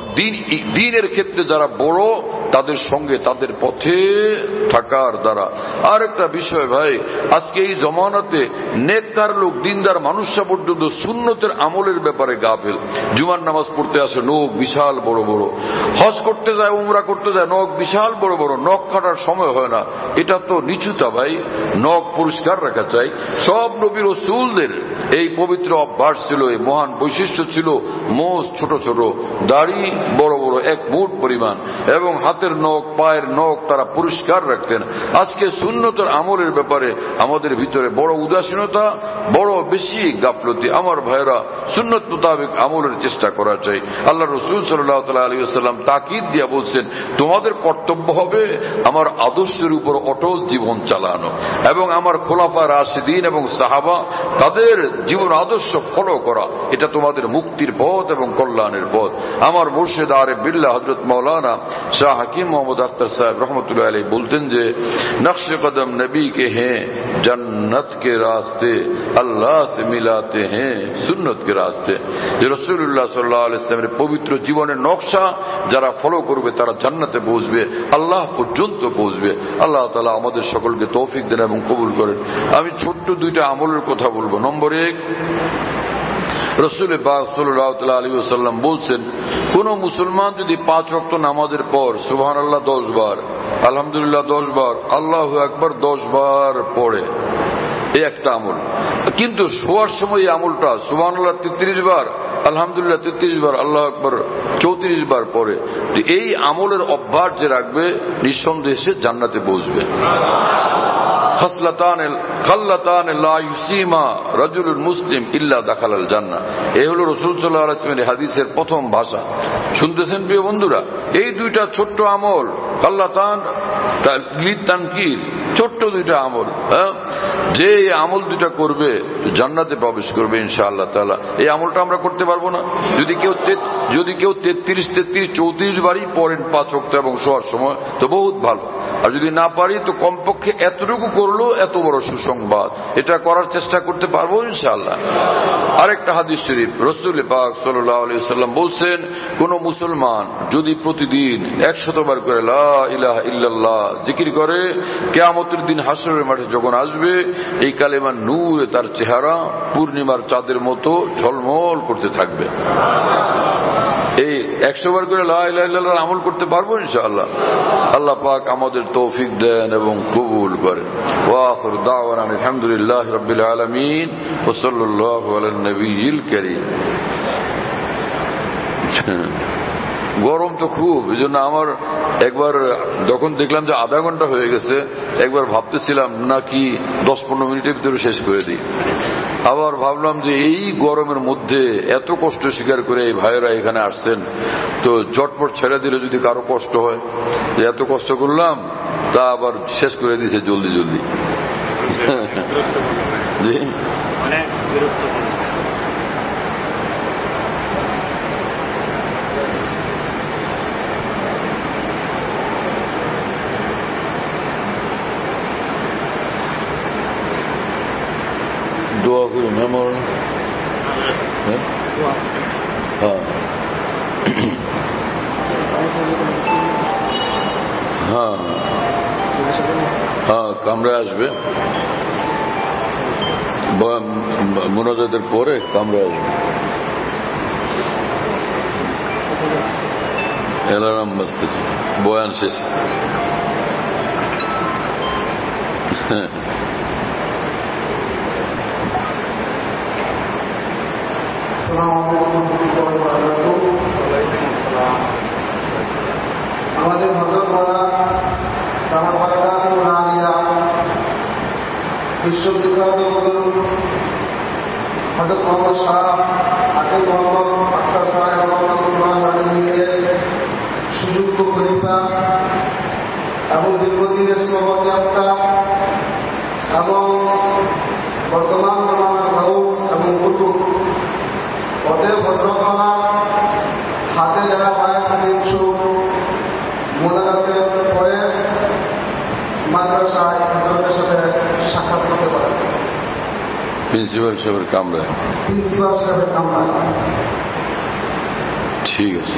দ্বীনের ক্ষেত্রে যারা বড়, তাদের সঙ্গে তাদের পথে থাকার দ্বারা। আর একটা বিষয় ভাই, আজকে এই জমানাতে নেককার লোক, দিনদার মানুষরা পর্যন্ত সুন্নতের আমলের ব্যাপারে গাফেল। জুমার নামাজ পড়তে আসে, নখ বিশাল বড় বড়, হজ করতে যায়, উমরা করতে যায়, নখ বিশাল বড় বড়, নখ কাটার সময় হয় না। এটা তো নিচুতা ভাই, নখ পরিষ্কার রাখা চাই। সব নবী রাসূলদের এই পবিত্র অভ্যাস ছিল, এই মহান বৈশিষ্ট্য ছিল। মোষ ছোট ছোট, দাড়ি বড় বড় এক মুঠ পরিমাণ, এবং হাতের নখ, পায়ের নখ তারা পরিষ্কার রাখতেন। আজকে সুন্নতের আমলের ব্যাপারে আমাদের ভিতরে বড় উদাসীনতা, বড় বেশি গাফলতি। আমার ভাইরা, সুন্নত মোতাবেক আমলের চেষ্টা করা চাই। আল্লাহ রাসূল সাল্লাল্লাহু আলাইহি ওয়াসাল্লাম তাকিদ দিয়া বলছেন, তোমাদের কর্তব্য হবে আমার আদর্শের উপর অটল জীবন চালানো, এবং আমার খোলাফা রাশিদিন এবং সাহাবা তাদের জীবন আদর্শ ফলো করা। এটা তোমাদের মুক্তির পথ এবং কল্যাণের পথ। আমার মুর্শিদ আরিফ বিল্লাহ হযরত মাওলানা শাহ হাকিম মোহাম্মদ আখতার সাহেব রহমতুল্লাহ আলাইহি বলতেন যে নকশে কদম নবী কে হ্যাঁ, জান্নাত কে রাস্তে আল্লাহ সে মিলাতে হ্যাঁ সুন্নত কে রাস্তে। যে রাসূলুল্লাহ সাল্লাল্লাহু আলাইহি ওয়াসাল্লামের পবিত্র জীবনের নকশা যারা ফলো করবে, তারা জান্নাতে পৌঁছবে, আল্লাহ পর্যন্ত পৌঁছবে। আল্লাহ তাআলা আমাদের সকলকে তৌফিক দেন এবং কবুল করেন। আমি ছোট্ট দুইটা আমলের কথা বলবো। নম্বর এক, রাসূল পাক সাল্লাল্লাহু আলাইহি ওয়াসাল্লাম বলছেন, কোন মুসলমান যদি পাঁচ ওয়াক্ত নামাজের পর সুবহানাল্লাহ দশ বার, আলহামদুলিল্লাহ দশ বার, আল্লাহু আকবার দশ বার পড়ে, এই একটা আমল। কিন্তু শোয়ার সময় এই আমলটা সুবহানাল্লাহ তেত্রিশ বার, আলহামদুলিল্লাহ তেত্রিশ বার, আল্লাহু আকবার চৌত্রিশ বার পড়ে, এই আমলের অভ্যাস যে রাখবে, নিঃসন্দেহে সে জান্নাতে পৌঁছবে। খাসলাতান খাল্লাতান লা ইউসিমা রাজুলুল মুসলিম ইল্লা দাখালাল জান্নাহ। এই হলো রাসূল সাল্লাল্লাহু আলাইহি ওয়াসাল্লামের হাদিসের প্রথম ভাষা। শুনতেছেন প্রিয় বন্ধুরা? এই দুইটা ছোট্ট আমল আল্লাহ তান তানকির ছোট্ট দুইটা আমল, হ্যাঁ, যে এই আমল দুইটা করবে জান্নাতে প্রবেশ করবে ইনশাআল্লাহ তাআলা। এই আমলটা আমরা করতে পারবো না? যদি কেউ যদি কেউ তেত্রিশ তেত্রিশ চৌত্রিশ বারই পড়েন পাঁচ ওয়াক্ত এবং শোয়ার সময় তো বহুত ভালো, আর যদি না পারি তো কমপক্ষে এতটুকু করলো এত বড় সুসংবাদ, এটা করার চেষ্টা করতে পারবো ইনশাআল্লাহ। আরেকটা হাদিস শরীফ, রাসূল পাক সাল্লাল্লাহু আলাইহি ওয়াসাল্লাম বলছেন, কোন মুসলমান যদি প্রতিদিন একশতবার করে লা ইলাহা ইল্লাল্লাহ জিকির করে, কিয়ামতের দিন হাসরের মাঠে যখন আসবে এই কালেমার নূরে তার চেহারা পূর্ণিমার চাঁদের মতো ঝলমল করতে থাকবে। এই একশো বার করে লা ইলাহা ইল্লাল্লাহর আমল করতে পারবো ইনশাআল্লাহ। আল্লাহ পাক আমাদের তৌফিক দেন এবং কবুল করেন। ওয়া আখিরু দাওয়ানা আলহামদুলিল্লাহি রাব্বিল আলামিন ওয়া সাল্লাল্লাহু আলা নবিয়িল কারীম। গরম তো খুব, এই জন্য আমার একবার যখন দেখলাম যে আধা ঘন্টা হয়ে গেছে, একবার ভাবতেছিলাম নাকি দশ পনেরো মিনিটের ভিতরে শেষ করে দিই। আবার ভাবলাম যে এই গরমের মধ্যে এত কষ্ট স্বীকার করে এই ভাইয়েরা এখানে আসছেন, তো জটপট ছেড়ে দিলে যদি কারো কষ্ট হয়, যে এত কষ্ট করলাম তা আবার শেষ করে দিয়েছে জলদি জলদি। জি দোয়া করুন আমার, হ্যাঁ হ্যাঁ হ্যাঁ কামরায় আসবে, মোনাজাতের পরে কামরায় আসবে। অ্যালার্ম বাজতেছে, বয়ান শেষ। আমাদের বিশ্ববিদ্যালয় হযরত মোহাম্মদ শাহ আকিব মোহাম্মদ আখতার সাহেব রহমাতুল্লাহির সুযোগ্য খলিফা এবং দীর্ঘদিনের সহযোগিতা এবং বর্তমান জমানার গাউস এবং কুতুব ওদের হযরতরা হাতে যারা পায়ে থাকে ইচ্ছুক মোনাজাতের পরে মাদ্রাসায় হযরতের সাথে সাক্ষাৎ করতে পারে। প্রিন্সিপাল সাহেবের কামরায়, প্রিন্সিপাল সাহেবের কামরায়। ঠিক আছে।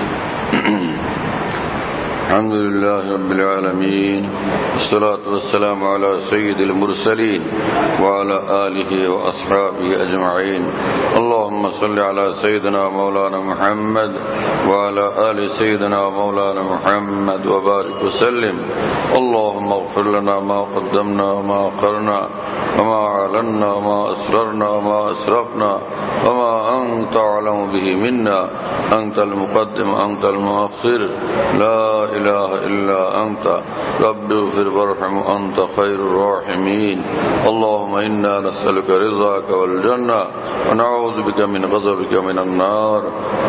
الحمد لله رب العالمين والصلاة والسلام على سيد المرسلين وعلى آله وأصحابه أجمعين. اللهم صل على سيدنا مولانا محمد وعلى آل سيدنا مولانا محمد وبارك وسلم. اللهم اغفر لنا ما قدمنا وما أخرنا وما أعلنا وما أسررنا وما أسرفنا وما أنت أعلم به منا. أنت المقدم أنت المؤخر لا إله إلا أنت رب اغفر وارحم أنت خير الراحمين. اللهم إنا نسألك رضاك والجنة ونعوذ بك من غضبك من النار.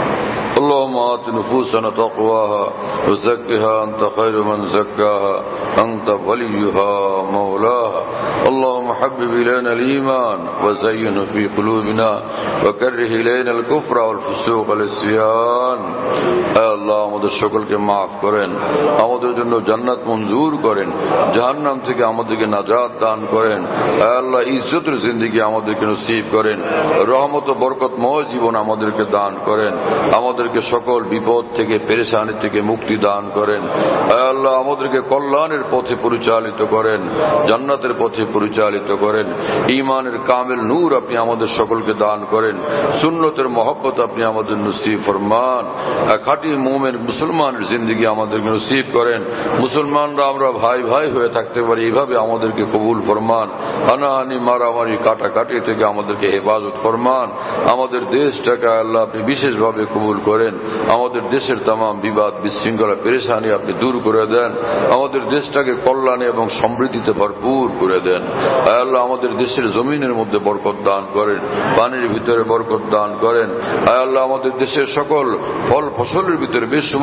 اللهم آت نفوسنا تقواها وزكها أنت خير من زكاها أنت وليها مولاها. اللهم حبب إلينا الإيمان وزينه في قلوبنا وكره إلينا الكفر والفسوق والعصيان. আল্লাহ আমাদের সকলকে মাফ করেন, আমাদের জন্য জান্নাত মঞ্জুর করেন, জাহান্নাম থেকে আমাদেরকে নাজাত দান করেন। আল্লাহ ইজ্জতের জিন্দেগি আমাদেরকে নসিব করেন, রহমত ও বরকতময় জীবন আমাদেরকে দান করেন, আমাদেরকে সকল বিপদ থেকে পেরেশানি থেকে মুক্তি দান করেন। আল্লাহ আমাদেরকে কল্যাণের পথে পরিচালিত করেন, জান্নাতের পথে পরিচালিত করেন। ঈমানের কামেল নূর আপনি আমাদের সকলকে দান করেন, সুন্নতের মহব্বত আপনি আমাদের নসিব ফরমান। খাঁটি মুমিন মুসলমানের জিন্দেগি আমাদেরকে নসিব করেন, মুসলমানরা আমরা ভাই ভাই হয়ে থাকতে পারি এইভাবে আমাদেরকে কবুল ফরমান। হানাহানি মারামারি কাটাকাটি থেকে আমাদেরকে হেফাজত ফরমান। আমাদের দেশটাকে আল্লাহ আপনি বিশেষভাবে কবুল করেন, আমাদের দেশের তামাম বিবাদ বিশৃঙ্খলা পেরেশানি আপনি দূর করে দেন, আমাদের দেশটাকে কল্যাণে এবং সমৃদ্ধিতে ভরপুর করে দেন। আল্লাহ আমাদের দেশের জমিনের মধ্যে বরকত দান করেন, পানির ভিতরে বরকত দান করেন। আল্লাহ আমাদের দেশের সকল ফল ফসলের ভিতরে বেশুমার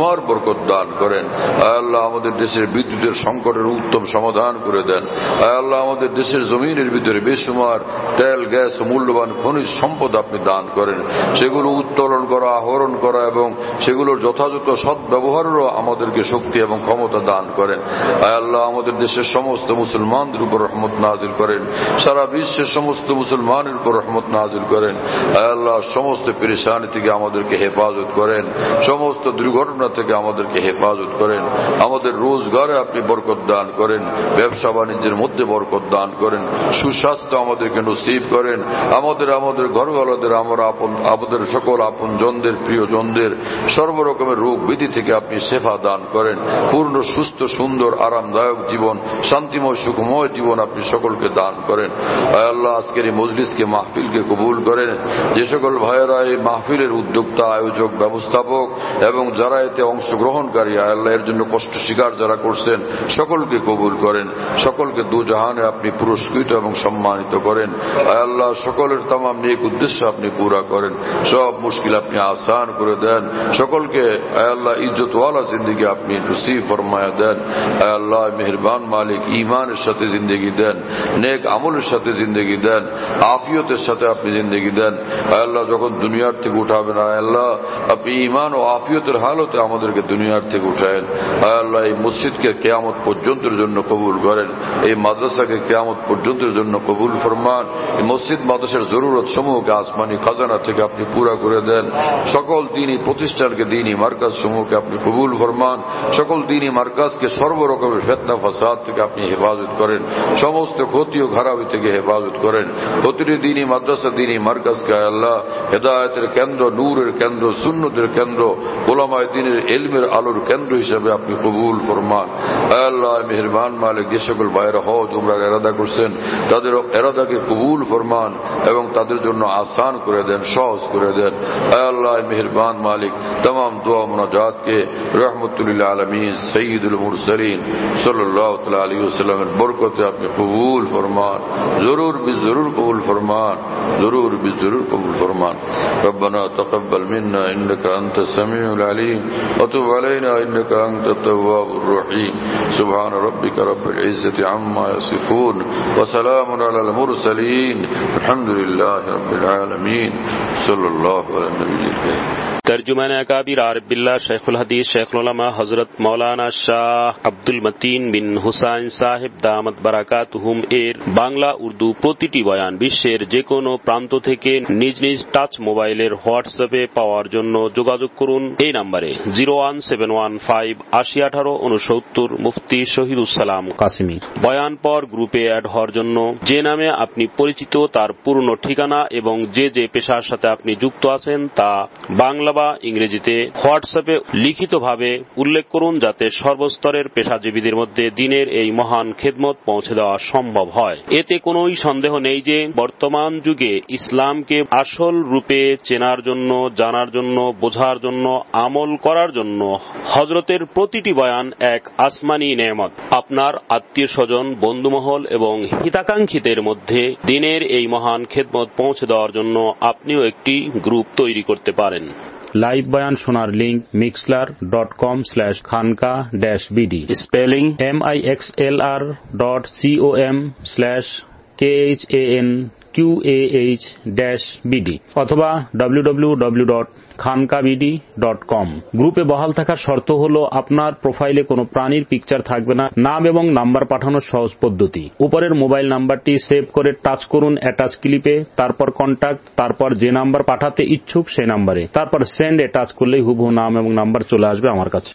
বেশুমার বরকত দান করেন। আয় আল্লাহ আমাদের দেশের বিদ্যুতের সংকটের উত্তম সমাধান করে দেন। আয় আল্লাহ আমাদের দেশের জমিনের ভিতরে বেশুমার তেল, গ্যাস ও মূল্যবান খনিজ সম্পদ আপনি দান করেন। সেগুলো উত্তোলন করা, আহরণ করা এবং সেগুলোর যথাযথ সদ্ব্যবহারেরও আমাদেরকে শক্তি এবং ক্ষমতা দান করেন। আয় আল্লাহ আমাদের দেশের সমস্ত মুসলমানদের উপর রহমত নাজিল করেন। সারা বিশ্বের সমস্ত মুসলমানের উপর রহমত নাজিল করেন। আয় আল্লাহ সমস্ত পেরেশানি থেকে আমাদেরকে হেফাজত করেন, সমস্ত দুর্ঘটনা থেকে আমাদেরকে হেফাজত করেন। আমাদের রোজগারে আপনি বরকত দান করেন, ব্যবসা বাণিজ্যের মধ্যে বরকত দান করেন, সুস্বাস্থ্য আমাদেরকে নসিব করেন। আমাদের আমাদের ঘরওয়ালাদের, আমরা আপন আমাদের সকল আপন জনদের, প্রিয় জনদের সর্বরকমের রোগ বিধি থেকে আপনি শেফা দান করেন। পূর্ণ সুস্থ, সুন্দর, আরামদায়ক জীবন, শান্তিময়, সুখময় জীবন আপনি সকলকে দান করেন। আয় আল্লাহ আজকের এই মজলিসকে, মাহফিলকে কবুল করেন। যে সকল ভাইয়েরা এই মাহফিলের উদ্যোক্তা, আয়োজক, ব্যবস্থাপক এবং যারা এতে অংশগ্রহণকারী, আয় আল্লাহ এর জন্য কষ্ট স্বীকার যারা করছেন সকলকে কবুল করেন। সকলকে দুজাহানে আপনি পুরস্কৃত এবং সম্মানিত করেন। আয় আল্লাহ সকলের তামাম নেক উদ্দেশ্য আপনি পুরা করেন, সব মুশকিল আপনি আসান করে দেন। সকলকে আয় আল্লাহ ইজ্জতওয়ালা জিন্দগি আপনি নসিব ফরমায়া দেন। আয় আল্লাহ মেহেরবান মালিক, ঈমানের সাথে জিন্দগি দেন, নেক আমলের সাথে জিন্দগি দেন, আফিয়তের সাথে আপনি জিন্দগি দেন। আয় আল্লাহ যখন দুনিয়ার থেকে উঠাবেন, আয় আল্লাহ আপনি ঈমান ও আফিয়তের হালতে আমাদেরকে দুনিয়ার থেকে উঠায়েন। আয় আল্লাহ এই মসজিদকে কিয়ামত পর্যন্তের জন্য কবুল করেন, এই মাদ্রাসাকে কিয়ামত পর্যন্তের জন্য কবুল ফরমান। এই মসজিদ মাদ্রাসার জরুরত সমূহকে আসমানি খাজানা থেকে আপনি পুরা করে দেন। সকল দ্বীনি প্রতিষ্ঠানকে, দ্বীনি মার্কাজ সমূহকে আপনি কবুল ফরমান। সকল দ্বীনি মার্কাজকে সর্বরকমের ফিতনা ফাসাদ থেকে আপনি হেফাজত করেন, সমস্ত ক্ষতি ও খারাপি থেকে হেফাজত করেন। প্রতিটি দ্বীনি মাদ্রাসা, দ্বীনি মার্কাজকে আয় আল্লাহ হেদায়েতের কেন্দ্র, নূরের কেন্দ্র, সুন্নতের কেন্দ্র, উলামায়ে দ্বীনের ইলমের আলোর কেন্দ্র হিসেবে আপনি কবুল ফরমান। আয় আল্লাহ মেহেরবান মালিক, যে সকল ভাইয়েরা হজ উমরার ইরাদা করছেন তাদের ইরাদাকে কবুল ফরমান এবং তাদের জন্য আসান করে দেন, সহজ করে দেন। আয় আল্লাহ মেহেরবান মালিক, तमाम दुआ मुनाजात के रहमतुल लिल आलमीन सय्यदुल मुरसलीन सल्लल्लाहु अलैहि वसल्लम बरकत आपने कबूल फरमान, जरूर भी जरूर कबूल फरमान, जरूर भी जरूर कबूल फरमान। रब्बना तक़ब्बल मिन्ना इन्नका अंतस समीउल अलीम व तुब अलैना इन्नका अंतत तव्वाबुर रहीम। सुब्हान रब्बिका रब्बिल इज्जति अम्मा यसिफून व सलामुन अलल मुरसलीन अल्हम्दुलिल्लाहि रब्बिल आलमीन सल्लल्लाहु अलैहि वसल्लम। तर्जुमान अकाबिर आरिफिल्लाह शेखुल हदीस शेखुल उलमा हजरत मौलाना শাহ আব্দুল মতিন বিন হুসাইন সাহেব দামাত বারাকাতুহুম এর বাংলা উর্দু প্রতিটি বয়ান বিশ্বের যে কোনো প্রান্ত থেকে নিজ নিজ টাচ মোবাইলের হোয়াটসঅ্যাপে পাওয়ার জন্য যোগাযোগ করুন এই নম্বরে zero one seven one five আশি আঠারো উনসত্তর মুফতি শহীদুসালাম কাসিমি। বয়ান পর গ্রুপে অ্যাড হওয়ার জন্য যে নামে আপনি পরিচিত তার পূর্ণ ঠিকানা এবং যে যে পেশার সাথে আপনি যুক্ত আছেন তা বাংলা বা ইংরেজিতে হোয়াটসঅ্যাপে লিখিতভাবে উল্লেখ করুন, যাতে সর্বস্তরের পেশাজীবীদের মধ্যে দিনের এই মহান খেদমত পৌঁছে দেওয়া সম্ভব হয়। এতে কোনোই সন্দেহ নেই যে বর্তমান যুগে ইসলামকে আসল রূপে চেনার জন্য, জানার জন্য, বোঝার জন্য, আমল করার জন্য হযরতের প্রতিটি বয়ান এক আসমানি নেয়ামত। আপনার আত্মীয় স্বজন, বন্ধুমহল এবং হিতাকাঙ্ক্ষীদের মধ্যে দিনের এই মহান খেদমত পৌঁছে দেওয়ার জন্য আপনিও একটি গ্রুপ তৈরি করতে পারেন। লাইভ বয়ান শোনার link Mixlr dot com slash Khanka dash BD, spelling M I X L R dot COM slash K H A N Q A H dash BD অথবা W W W dot Khanka BD dot com. গ্রুপে বহাল থাকার শর্ত হল আপনার প্রোফাইলে কোনো প্রাণীর পিকচার থাকবে না। নাম এবং নাম্বার পাঠানোর সহজ পদ্ধতি, উপরের মোবাইল নাম্বারটি সেভ করে টাচ করুন অ্যাটাচ ক্লিপে, তারপর কন্ট্যাক্ট, তারপর যে নাম্বার পাঠাতে ইচ্ছুক সেই নাম্বারে, তারপর সেন্ড এ টাচ করলেই হুবহু নাম এবং নাম্বার চলে আসবে আমার কাছে।